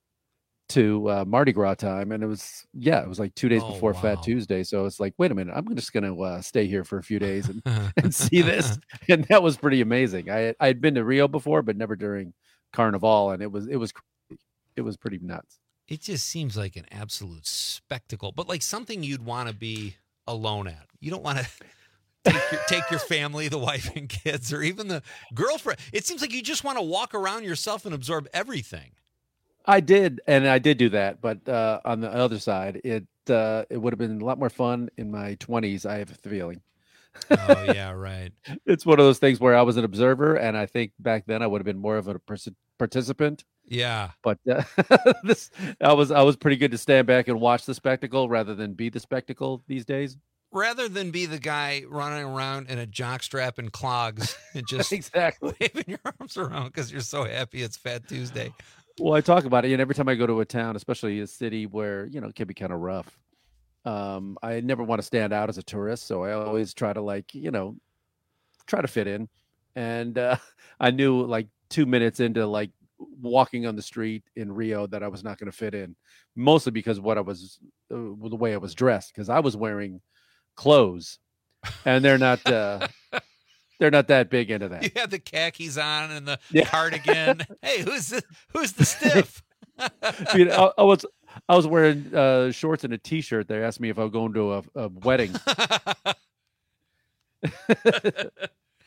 to uh, Mardi Gras time, and it was yeah, it was like two days Oh, before wow. Fat Tuesday. So it's like, wait a minute, I'm just gonna uh, stay here for a few days and, and see this, and that was pretty amazing. I I had been to Rio before, but never during Carnival, and it was it was crazy. It was pretty nuts. It just seems like an absolute spectacle, but like something you'd want to be alone at. You don't want to take your, take your family, the wife and kids, or even the girlfriend. It seems like you just want to walk around yourself and absorb everything. I did, and I did do that, but uh, on the other side, it uh, it would have been a lot more fun in my twenties. I have a feeling. Oh yeah, right. It's one of those things where I was an observer, and I think back then I would have been more of a pers- participant. Yeah, but uh, this I was I was pretty good to stand back and watch the spectacle rather than be the spectacle these days. Rather than be the guy running around in a jockstrap and clogs and just exactly waving your arms around because you're so happy it's Fat Tuesday. Well, I talk about it, and every time I go to a town, especially a city where, you know, it can be kind of rough, um, I never want to stand out as a tourist. So I always try to, like, you know, try to fit in. And uh, I knew like two minutes into like walking on the street in Rio that I was not going to fit in, mostly because what I was, uh, the way I was dressed, because I was wearing clothes and they're not, uh, they're not that big into that. You had the khakis on and the Yeah. cardigan. Hey, who's the who's the stiff? You know, I, I was I was wearing uh, shorts and a t-shirt. They asked me if I was going to a, a wedding.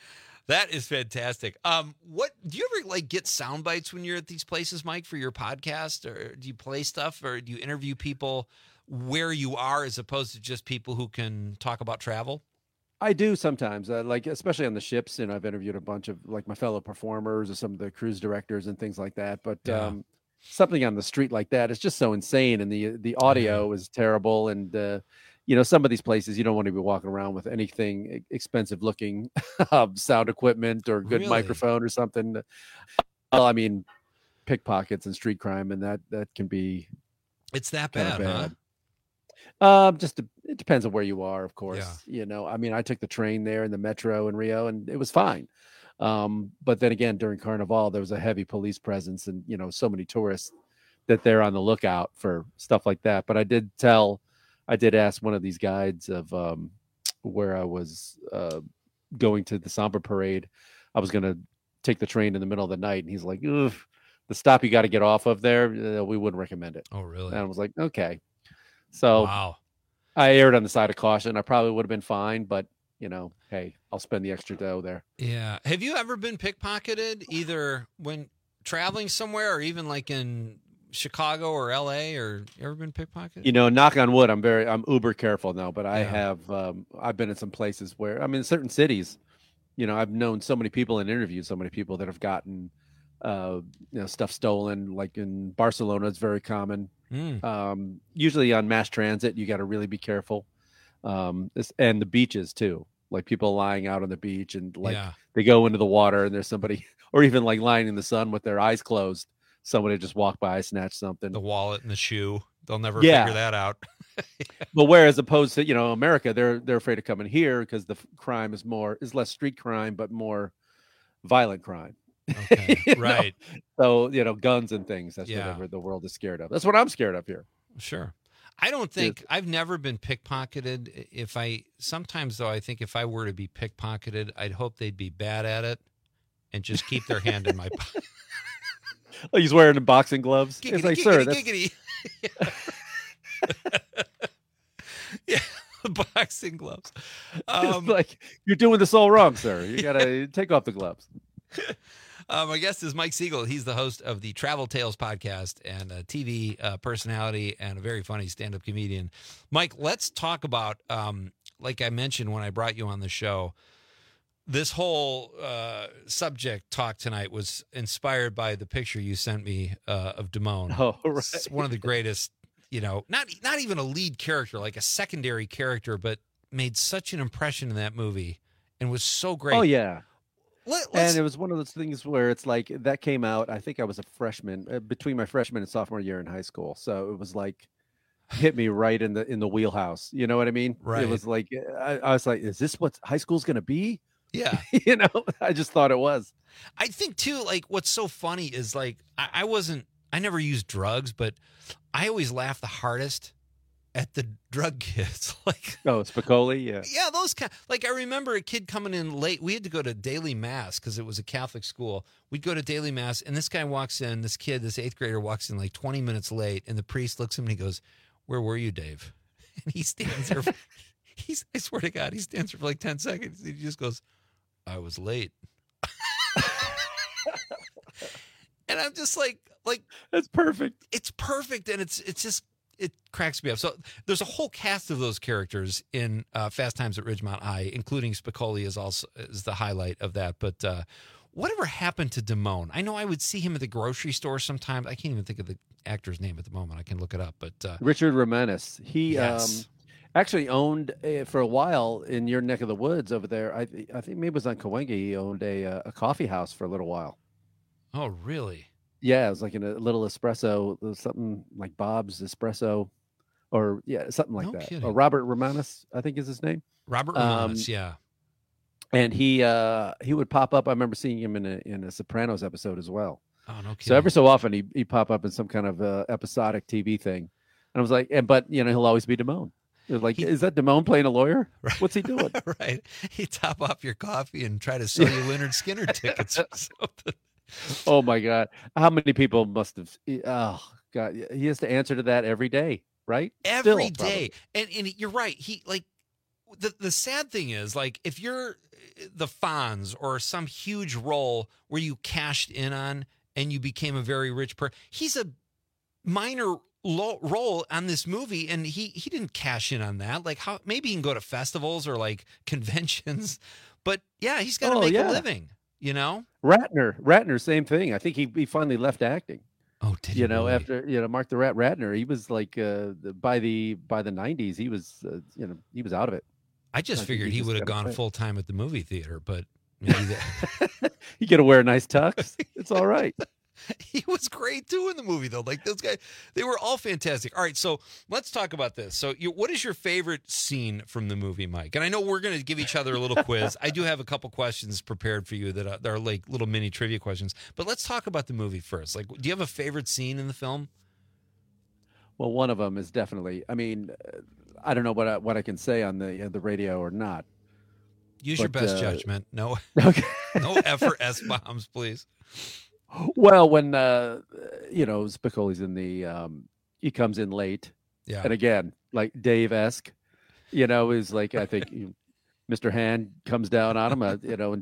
That is fantastic. Um, what do you ever like get sound bites when you're at these places, Mike, for your podcast, or do you play stuff, or do you interview people where you are as opposed to just people who can talk about travel? I do sometimes, uh, like especially on the ships, and I've interviewed a bunch of like my fellow performers or some of the cruise directors and things like that. But Yeah. um, something on the street like that is just so insane, and the the audio is terrible, and uh, you know, some of these places you don't want to be walking around with anything e- expensive looking um, sound equipment or good Really? microphone or something. Well, I mean, pickpockets and street crime, and that that can be It's that kinda bad, huh? bad. Um, just de- it depends on where you are, of course. Yeah. You know, I mean, I took the train there and the metro in Rio, and it was fine. Um, but then again, during Carnival, there was a heavy police presence, and you know, so many tourists that they're on the lookout for stuff like that. But I did tell, I did ask one of these guides of um, where I was uh, going to the Samba parade. I was going to take the train in the middle of the night, and he's like, "Ugh, the stop you got to get off of there, uh, we wouldn't recommend it." Oh, really? And I was like, okay. So Wow. I erred on the side of caution. I probably would have been fine, but you know, hey, I'll spend the extra dough there. Yeah. Have you ever been pickpocketed either when traveling somewhere or even like in Chicago or L A, or you ever been pickpocketed? You know, knock on wood, I'm very, I'm uber careful now, but I Yeah. have, um, I've been in some places where, I mean, certain cities, you know, I've known so many people and interviewed so many people that have gotten, uh, you know, stuff stolen. Like in Barcelona, it's very common. Mm. Um, usually on mass transit, you got to really be careful. Um, this, and the beaches too, like people lying out on the beach and like Yeah. they go into the water and there's somebody, or even like lying in the sun with their eyes closed. Somebody just walked by, snatched something. The wallet and the shoe. They'll never Yeah. figure that out. But whereas opposed to, you know, America, they're they're afraid of coming here because the f- crime is more is less street crime, but more violent crime. Okay. You know? Right. So, you know, guns and things. That's Yeah. whatever the world is scared of. That's what I'm scared of here. Sure. I don't think I've never been pickpocketed. If I sometimes though, I think if I were to be pickpocketed, I'd hope they'd be bad at it and just keep their hand in my pocket. Oh, he's wearing boxing gloves. Giggity, It's like, giggity, sir, that's, giggity. Yeah, boxing gloves. it's Um, like you're doing this all wrong, sir. You gotta take off the gloves. Uh, my guest is Mike Siegel. He's the host of the Travel Tales podcast and a T V uh, personality and a very funny stand-up comedian. Mike, let's talk about, um, like I mentioned when I brought you on the show, this whole uh, subject talk tonight was inspired by the picture you sent me uh, of Damone. Oh, right. It's one of the greatest, you know, not not even a lead character, like a secondary character, but made such an impression in that movie and was so great. Oh yeah. Let, And it was one of those things where it's like that came out. I think I was a freshman uh, between my freshman and sophomore year in high school. So it was like hit me right in the in the wheelhouse. You know what I mean? Right. It was like I, I was like, is this what high school's going to be? Yeah. You know, I just thought it was. I think too, like what's so funny is like I, I wasn't, I never used drugs, but I always laugh the hardest at the drug kids. Like, oh, Spicoli, yeah, yeah, those kind. Like I remember a kid coming in late. We had to go to daily mass because it was a Catholic school. We'd go to daily mass, and this guy walks in. This kid, this eighth grader, walks in like twenty minutes late, and the priest looks at him and he goes, "Where were you, Dave?" And he stands there. For, he's, I swear to God, he stands there for like ten seconds. And he just goes, "I was late." And I'm just like, like that's perfect. It's perfect, and it's it's just it cracks me up. So there's a whole cast of those characters in uh, Fast Times at Ridgemont High, including Spicoli is also is the highlight of that. But uh, whatever happened to Damone? I know I would see him at the grocery store sometimes. I can't even think of the actor's name at the moment. I can look it up. But uh, Richard Romanus. He Yes. um, actually owned uh, for a while in your neck of the woods over there. I I think maybe it was on Cahuenga. He owned a uh, a coffee house for a little while. oh, really? Yeah, it was like in a little espresso, something like Bob's Espresso, or yeah, something like No that. kidding. Or Robert Romanus, I think is his name. Robert Um, Romanus, yeah. And he uh, he would pop up. I remember seeing him in a in a Sopranos episode as well. Oh, no kidding. So every so often he he pop up in some kind of uh, episodic T V thing, and I was like, and but you know he'll always be Damone. It was like, He- is that Damone playing a lawyer? What's he doing? Right. He top off your coffee and try to sell you Leonard Skinner tickets or something. Oh my God, how many people must have? Oh God, he has to answer to that every day, right? Still, Every probably. day. And and you're right. He like the the sad thing is like if you're the Fonz or some huge role where you cashed in on and you became a very rich person. He's a minor lo- role on this movie, and he he didn't cash in on that. Like, how maybe he can go to festivals or like conventions, but yeah, he's got to Oh, make yeah. a living. You know, Ratner, Ratner, same thing. I think he, he finally left acting. Oh, did he you know really? after you know Mark the Rat Ratner? He was like uh, the, by the by the nineties, he was uh, you know he was out of it. I just I think figured he he just would have got gone away. full time at the movie theater, but maybe that. You get to wear a nice tux. It's all right. He was great too in the movie, though. Like those guys, they were all fantastic. All right, so let's talk about this. So, you, what is your favorite scene from the movie, Mike? And I know we're going to give each other a little quiz. I do have a couple questions prepared for you that are, that are like little mini trivia questions. But let's talk about the movie first. Like, do you have a favorite scene in the film? Well, one of them is definitely. I mean, uh, I don't know what I, what I can say on the uh, the radio or not. Use your But, best uh, judgment. No, Okay. no F or S bombs, please. Well, when uh, you know Spicoli's in the, um, he comes in late, Yeah. and again, like Dave-esque, you know, is like I think you- Mister Hand comes down on him, uh, you know, and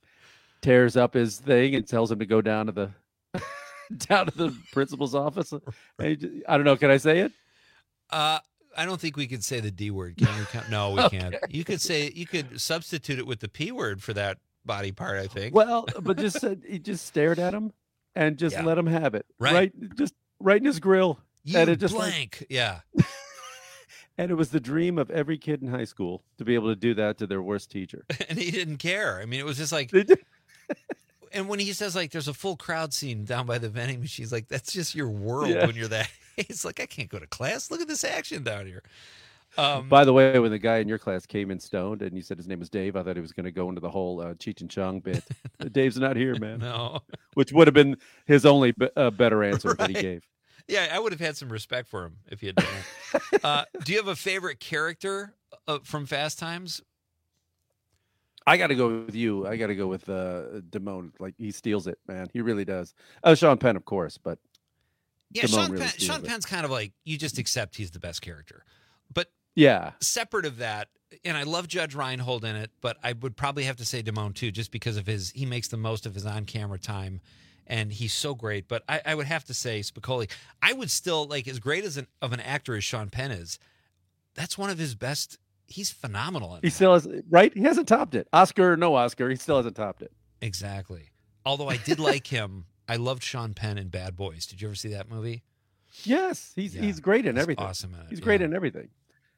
tears up his thing and tells him to go down to the down to the principal's office. And he just- I don't know. Can I say it? Uh, I don't think we could say the D word. Can we? count- No, we Okay. can't. You could say you could substitute it with the P word for that body part. I think. Well, but just said he just stared at him and just Yeah. let him have it. Right. just right in his grill. You and it just like- blank. Yeah. and it was the dream of every kid in high school to be able to do that to their worst teacher. And he didn't care. I mean, it was just like. And when he says like, "There's a full crowd scene down by the vending machines," like that's just your world Yeah. when you're that. It's like I can't go to class. Look at this action down here. Um, By the way, when the guy in your class came in stoned and you said his name was Dave, I thought he was going to go into the whole uh, Cheech and Chong bit. Dave's not here, man. No. Which would have been his only be- uh, better answer that he Right. gave. Yeah, I would have had some respect for him if he had done that. uh, do you have a favorite character uh, from Fast Times? I got to go with you. I got to go with uh, Damone. Like he steals it, man. He really does. Oh, Sean Penn, of course, but Yeah, Damone Sean, really Penn, steals Sean it. Penn's kind of like you just accept he's the best character. But Yeah. separate of that, and I love Judge Reinhold in it, but I would probably have to say Damone too, just because of his he makes the most of his on-camera time, and he's so great. But I, I would have to say Spicoli. I would still like as great as an, of an actor as Sean Penn is. That's one of his best. He's phenomenal in He that. still has, right? He hasn't topped it. Oscar or no Oscar, he still hasn't topped it. Exactly. Although I did like him. I loved Sean Penn in Bad Boys. Did you ever see that movie? Yes, he's Yeah, he's great in he's everything. awesome in it, He's great yeah. in everything.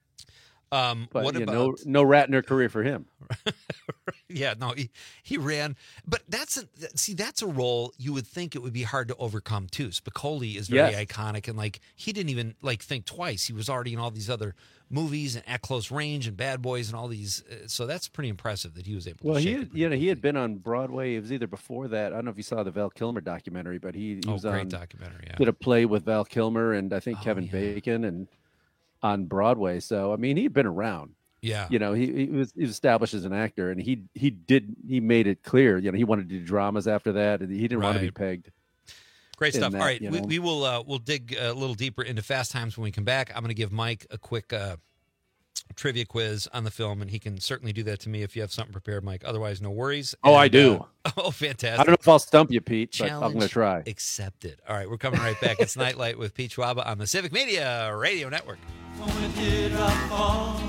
Um, But what yeah, about no no Ratner career for him. Yeah, no, he, he ran, but that's a, see, that's a role you would think it would be hard to overcome too. Spicoli is very Yes. iconic, and like he didn't even like think twice. He was already in all these other movies and At Close Range and Bad Boys and all these. Uh, so that's pretty impressive that he was able. Well, to he shake had, you know he had been on Broadway. It was either before that. I don't know if you saw the Val Kilmer documentary, but he, he Oh, was great on documentary, yeah. did a play with Val Kilmer and I think Oh, Kevin yeah. Bacon and on Broadway. So I mean, he'd been around. Yeah. You know, he, he was he was established as an actor, and he he did he made it clear. You know, he wanted to do dramas after that, and he didn't want to be Right. pegged. Great in stuff. that, All right, you we, know. we will uh, we'll dig a little deeper into Fast Times when we come back. I'm going to give Mike a quick uh, trivia quiz on the film, and he can certainly do that to me if you have something prepared, Mike. Otherwise, no worries. Oh, I And, do. uh, oh, fantastic. I don't know if I'll stump you, Pete, but I'm Challenge going to try. accepted. All right, we're coming right back. It's Nightlight with Pete Schwaba on the Civic Media Radio Network. When did I fall?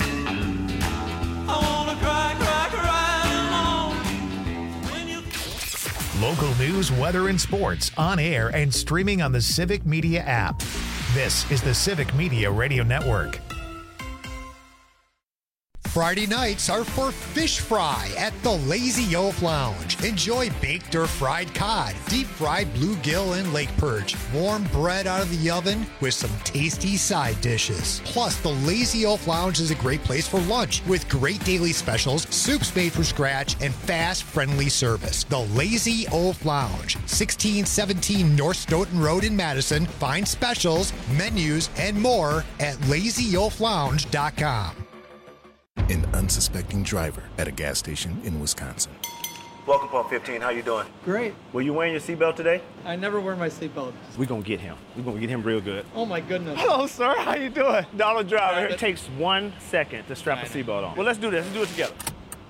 I wanna cry, cry, cry alone. When you Local news, weather, and sports on air and streaming on the Civic Media app. This is the Civic Media Radio Network. Friday nights are for fish fry at the Lazy Oaf Lounge. Enjoy baked or fried cod, deep fried bluegill and lake perch, warm bread out of the oven with some tasty side dishes. Plus, the Lazy Oaf Lounge is a great place for lunch with great daily specials, soups made from scratch, and fast, friendly service. The Lazy Oaf Lounge, sixteen seventeen North Stoughton Road in Madison. Find specials, menus, and more at lazy oaf lounge dot com. An unsuspecting driver at a gas station in Wisconsin. Welcome, Pump fifteen. How you doing? Great. Were you wearing your seatbelt today? I never wear my seatbelt. We're going to get him. We're going to get him real good. Oh my goodness. Hello, sir. How you doing? Dollar Driver. Private. It takes one second to strap a seatbelt on. Well, let's do this. Let's do it together.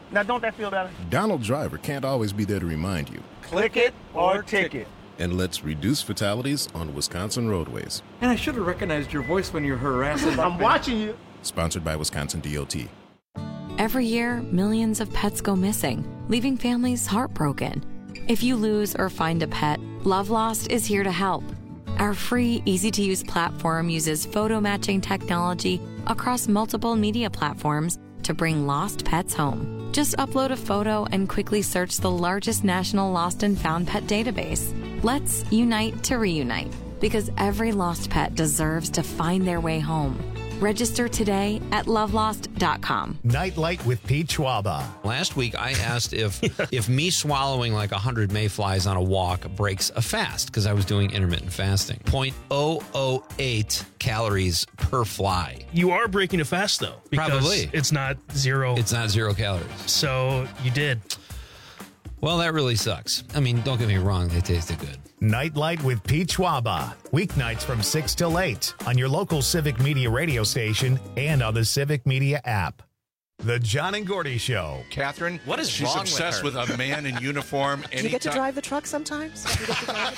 Now, don't that feel better? Donald Driver can't always be there to remind you. Click it or ticket. And let's reduce fatalities on Wisconsin roadways. And I should have recognized your voice when you're harassing. I'm watching you. Sponsored by Wisconsin D O T. Every year, millions of pets go missing, leaving families heartbroken. If you lose or find a pet, Love Lost is here to help. Our free, easy-to-use platform uses photo matching technology across multiple media platforms to bring lost pets home. Just upload a photo and quickly search the largest national lost and found pet database. Let's unite to reunite, because every lost pet deserves to find their way home. Register today at love lost dot com. Nightlight with Pete Schwaba. Last week, I asked if if me swallowing like one hundred mayflies on a walk breaks a fast, because I was doing intermittent fasting. zero point zero zero eight calories per fly. You are breaking a fast, though. Because Probably. It's not zero. It's not zero calories. So you did. Well, that really sucks. I mean, don't get me wrong. They tasted good. Nightlight with Pete Schwaba. Weeknights from six till eight on your local Civic Media radio station and on the Civic Media app. The John and Gordy Show. Catherine, what is she's wrong obsessed with, her? with a man in uniform. Do you get to drive the truck sometimes? Do you get to drive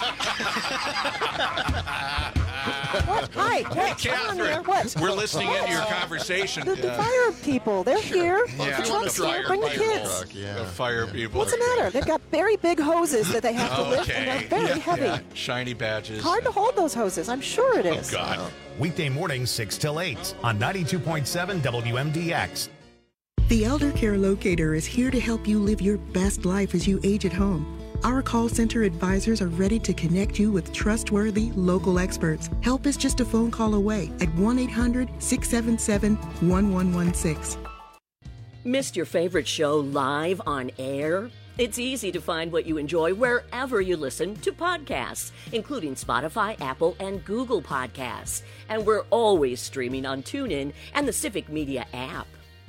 What? Hi, hey, Catherine, here. What? We're listening into your conversation. The, the yeah. fire people, they're here. Yeah. The truck's here. Bring the kids. Truck, yeah. The fire people. What's the matter? They've got very big hoses that they have to okay. lift, and they're very yeah. heavy. Yeah. Shiny badges. Hard to hold those hoses. I'm sure it is. Oh, God. Weekday mornings, six till eight on ninety-two point seven W M D X. The Elder Care Locator is here to help you live your best life as you age at home. Our call center advisors are ready to connect you with trustworthy local experts. Help is just a phone call away at one eight hundred, six seven seven, one one one six. Missed your favorite show live on air? It's easy to find what you enjoy wherever you listen to podcasts, including Spotify, Apple, and Google Podcasts. And we're always streaming on TuneIn and the Civic Media app.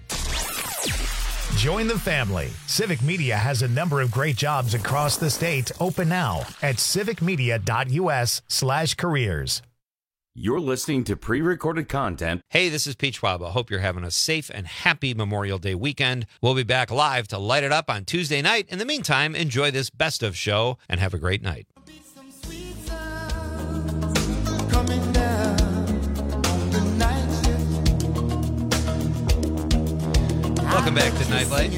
Join the family. Civic Media has a number of great jobs across the state open now at civicmedia.us slash careers. You're listening to pre-recorded content. Hey, this is Pete Schwab. I hope you're having a safe and happy Memorial Day weekend. We'll be back live to light it up on Tuesday night. In the meantime, enjoy this best of show and have a great night. Welcome back to Nightlight.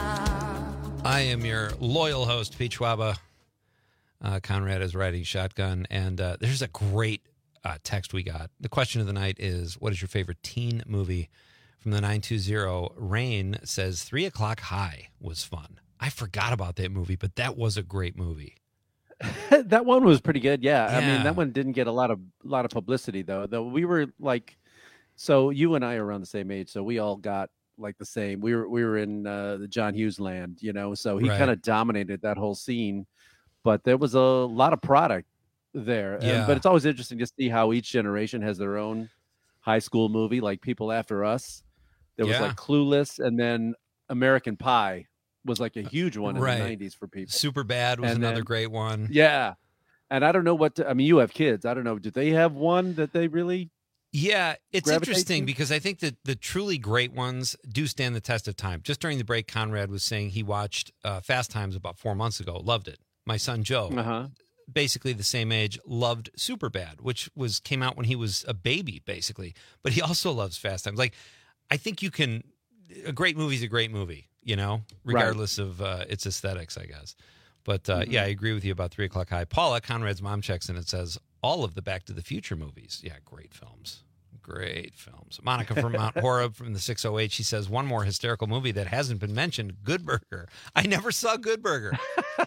I am your loyal host, Pete Schwaba. Uh, Conrad is riding shotgun, and uh, there's a great uh, text we got. The question of the night is, what is your favorite teen movie? From the nine two zero, Rain says, Three O'Clock High was fun. I forgot about that movie, but that was a great movie. That one was pretty good, yeah. Yeah. I mean, that one didn't get a lot of lot of publicity, though. Though we were like, so you and I are around the same age, so we all got like the same. We were we were in uh, the John Hughes land, you know, so he Right. kind of dominated that whole scene. But there was a lot of product there. Yeah. Um, but it's always interesting to see how each generation has their own high school movie. Like people after us, there was Yeah. like Clueless, and then American Pie was like a huge one in Right. the nineties for people. Super Bad was And another then- great one. Yeah. And I don't know what to, I mean, you have kids. I don't know. Do they have one that they really? Yeah, it's gravitate interesting to? because I think that the truly great ones do stand the test of time. Just during the break, Conrad was saying he watched uh, Fast Times about four months ago, loved it. My son Joe, Uh-huh. basically the same age, loved Superbad, which was came out when he was a baby, basically. But he also loves Fast Times. Like, I think you can. A great movie is a great movie, you know, regardless of uh, its aesthetics, I guess. But uh, Mhm. yeah, I agree with you about Three O'Clock High. Paula, Conrad's mom, checks in and says all of the Back to the Future movies. Yeah, great films. Great films. Monica from Mount Horeb from the six oh eight. She says one more hysterical movie that hasn't been mentioned, Good Burger. I never saw Good Burger.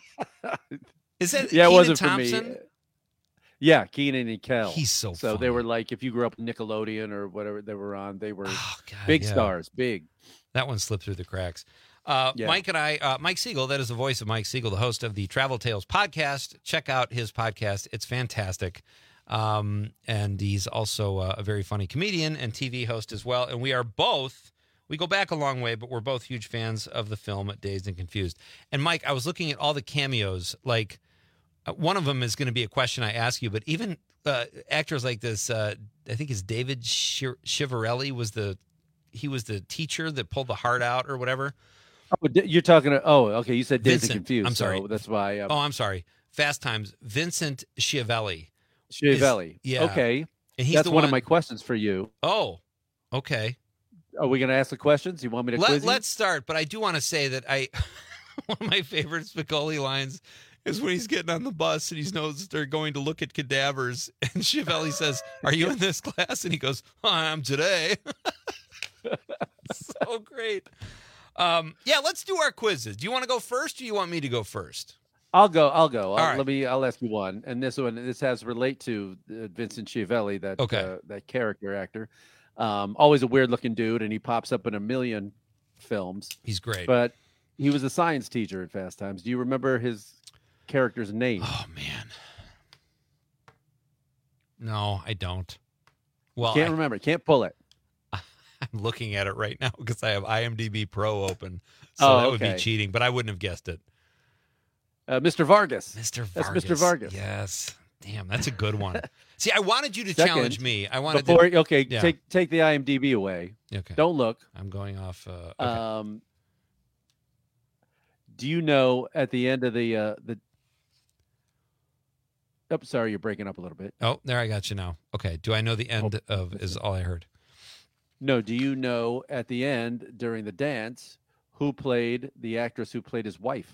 Is that Yeah, it Kenan wasn't Thompson? for me. Yeah, Keenan and Kel. He's so So they funny. were like, if you grew up with Nickelodeon or whatever they were on, they were big yeah. stars, big. That one slipped through the cracks. Uh, Yeah. Mike and I, uh, Mike Siegel, that is the voice of Mike Siegel, the host of the Travel Tales podcast. Check out his podcast. It's fantastic. Um, and he's also uh, a very funny comedian and T V host as well. And we are both, we go back a long way, but we're both huge fans of the film Dazed and Confused. And Mike, I was looking at all the cameos. Like, uh, one of them is going to be a question I ask you, but even uh, actors like this, uh, I think it's David Shir- Chiavarelli was the, he was the teacher that pulled the heart out or whatever. Oh, di- you're talking. To, oh, okay. You said Dazed and Vincent. Confused. I'm sorry. So that's why. Um, Oh, I'm sorry. Fast Times. Vincent Schiavelli. Schiavelli. Is- yeah. Okay. And he's that's the one, of one- my questions for you. Oh, okay. Are we going to ask the questions? You want me to Let, quiz you? let's start, but I do want to say that I one of my favorite Spicoli lines is when he's getting on the bus and he knows they're going to look at cadavers, and Schiavelli says, "Are you in this class?" And he goes, oh, "I am today." So great. Um, yeah, let's do our quizzes. Do you want to go first, or do you want me to go first? I'll go. I'll go. I'll, All right. Let me. I'll ask you one, and this one. This has relate to uh, Vincent Schiavelli, that Okay. uh, that character actor. Um, always a weird looking dude, and he pops up in a million films. He's great. But he was a science teacher at Fast Times. Do you remember his character's name? Oh man, no, I don't. Well, Can't I, remember. Can't pull it. I'm looking at it right now because I have IMDb Pro open, so Oh, that would okay. be cheating. But I wouldn't have guessed it. Uh, Mister Vargas. Mister That's Vargas. Mister Vargas. Yes. Damn, that's a good one. See, I wanted you to Second, challenge me. I wanted before, to. Okay, Yeah. take take the IMDb away. Okay. Don't look. I'm going off. Uh, okay. Um, do you know at the end of the uh, the? Oh, sorry, you're breaking up a little bit. oh, there I got you now. Okay. Do I know the end Oh, of? Is all I heard. No, do you know at the end during the dance who played the actress who played his wife?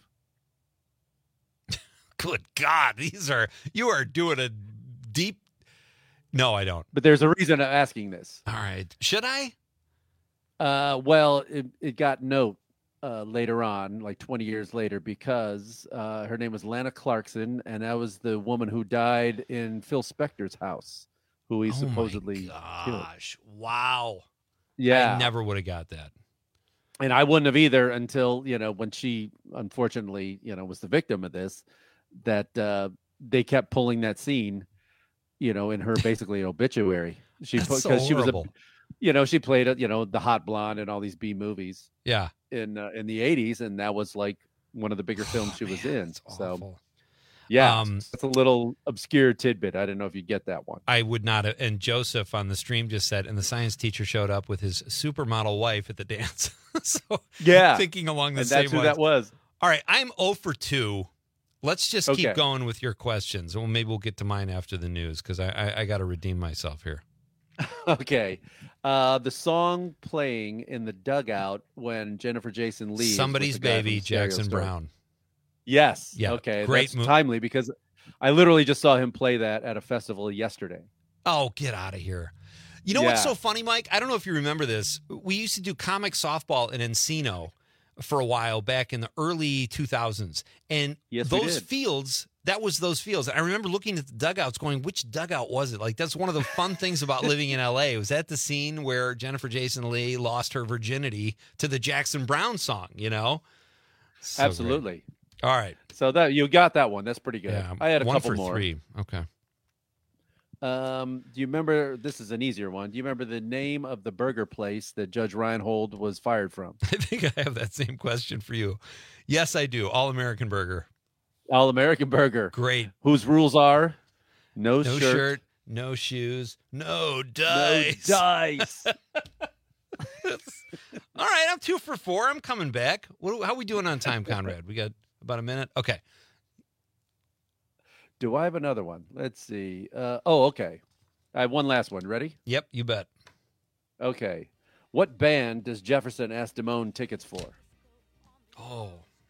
Good God, these are you are doing a deep. No, I don't. But there's a reason I'm asking this. All right, should I? Uh, well, it, it got note uh, later on, like twenty years later, because uh, her name was Lana Clarkson, and that was the woman who died in Phil Spector's house, who he Oh my supposedly killed. Gosh, wow. Yeah, I never would have got that. and I wouldn't have either until, you know, when she unfortunately, you know, was the victim of this, that uh, they kept pulling that scene, you know, in her basically obituary. She That's put so because she was a, horrible. you know, she played a, you know, the hot blonde in all these B movies Yeah. in uh, in the eighties, and that was like one of the bigger films Oh, she was man, in. that's So awful. yeah, Um, it's a little obscure tidbit. I didn't know if you get that one. I would not have. And Joseph on the stream just said, and the science teacher showed up with his supermodel wife at the dance. So Yeah, thinking along the and same that's who lines. that was. All right, I'm zero for two. Let's just Okay. keep going with your questions. Well, maybe we'll get to mine after the news because I, I, I got to redeem myself here. Okay, uh, the song playing in the dugout when Jennifer Jason leaves. with Somebody's the guy from baby, Stereo Jackson Story. Brown. Yes. Yeah, Okay. great That's mo- timely because I literally just saw him play that at a festival yesterday. Oh, get out of here. You know what's Yeah. so funny, Mike? I don't know if you remember this. We used to do comic softball in Encino for a while back in the early two thousands. And Yes, we those did. fields, that was those fields. I remember looking at the dugouts going, which dugout was it? Like, that's one of the fun things about living in L A. Was that the scene where Jennifer Jason Leigh lost her virginity to the Jackson Brown song, you know? So great. Absolutely. All right. So that you got that one. That's pretty good. Yeah, I had a one couple for more. three. Okay. Um, do you remember? This is an easier one. Do you remember the name of the burger place that Judge Reinhold was fired from? I think I have that same question for you. Yes, I do. All American Burger. All American Burger. Great. Whose rules are no, No shirt, shirt, no shoes, no no dice. dice. All right, I'm two for four. I'm coming back. What, how are we doing on time, Conrad? We got about a minute? Okay. Do I have another one? Let's see. Uh, oh, okay. I have one last one. Ready? Yep, you bet. Okay. What band does Jefferson ask Damone tickets for? Oh.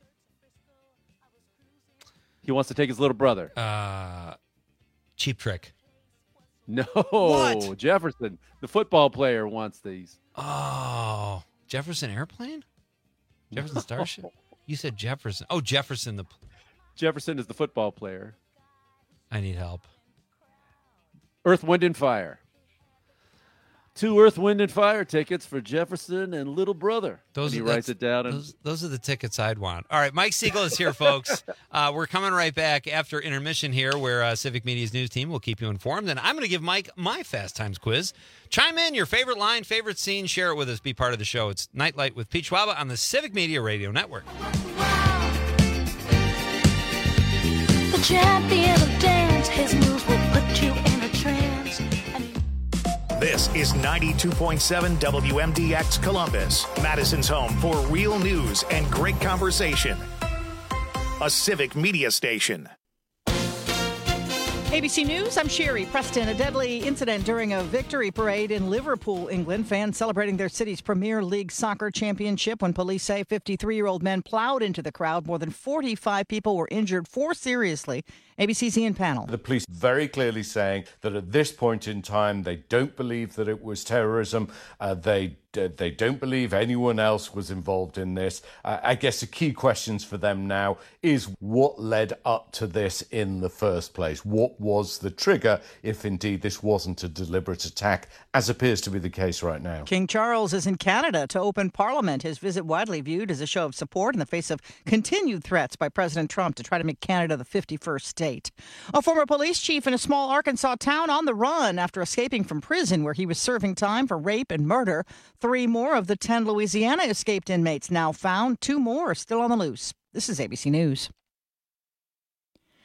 He wants to take his little brother. Uh, Cheap Trick. No, What? Jefferson, the football player, wants these. Oh. Jefferson Airplane? Jefferson Starship? You said Jefferson. Oh, Jefferson. The. Jefferson is the football player. I need help. Earth, Wind, and Fire. Two Earth, Wind, and Fire tickets for Jefferson and little brother. Those and he are- writes it down. And Those, those are the tickets I'd want. All right, Mike Siegel is here, folks. Uh, we're coming right back after intermission here, where uh, Civic Media's news team will keep you informed. And I'm going to give Mike my Fast Times quiz. Chime in your favorite line, favorite scene. Share it with us. Be part of the show. It's Nightlight with Pete Schwaba on the Civic Media Radio Network. The champion of dance, his moves will put you in a trance. This is ninety-two point seven W M D X Columbus, Madison's home for real news and great conversation. A civic media station. A B C News, I'm Sherry Preston. A deadly incident during a victory parade in Liverpool, England. Fans celebrating their city's Premier League soccer championship when police say fifty-three-year-old men plowed into the crowd. More than forty-five people were injured, four seriously. A B C's Ian Pannell. The police very clearly saying that at this point in time, they don't believe that it was terrorism. Uh, they uh, they don't believe anyone else was involved in this. Uh, I guess the key questions for them now is what led up to this in the first place? What was the trigger, if indeed this wasn't a deliberate attack, as appears to be the case right now? King Charles is in Canada to open Parliament. His visit widely viewed as a show of support in the face of continued threats by President Trump to try to make Canada the fifty-first state. A former police chief in a small Arkansas town on the run after escaping from prison where he was serving time for rape and murder. Three more of the ten Louisiana escaped inmates now found. Two more are still on the loose. This is A B C News.